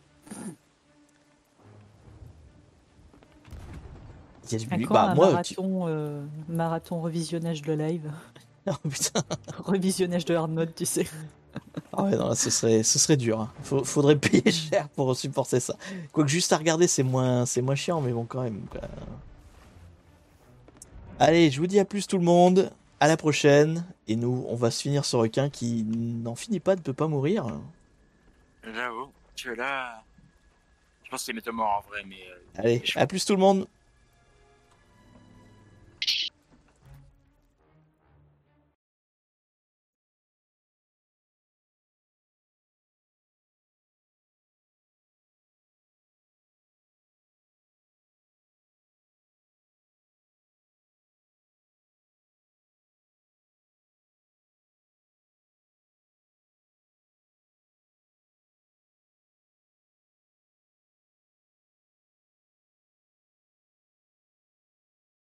Il y a du Encore un moi, marathon revisionnage de live. Oh, putain. Revisionnage de hard mode, tu sais. Ah ouais, non, là, ce serait dur. Hein. Faudrait payer cher pour supporter ça. Quoique juste à regarder, c'est moins chiant, mais bon, quand même. Quoi. Allez, je vous dis à plus tout le monde. À la prochaine. Et nous, on va se finir ce requin qui n'en finit pas, ne peut pas mourir. J'avoue, tu es là. Je pense qu'il est mort en vrai, mais. Allez, à plus tout le monde.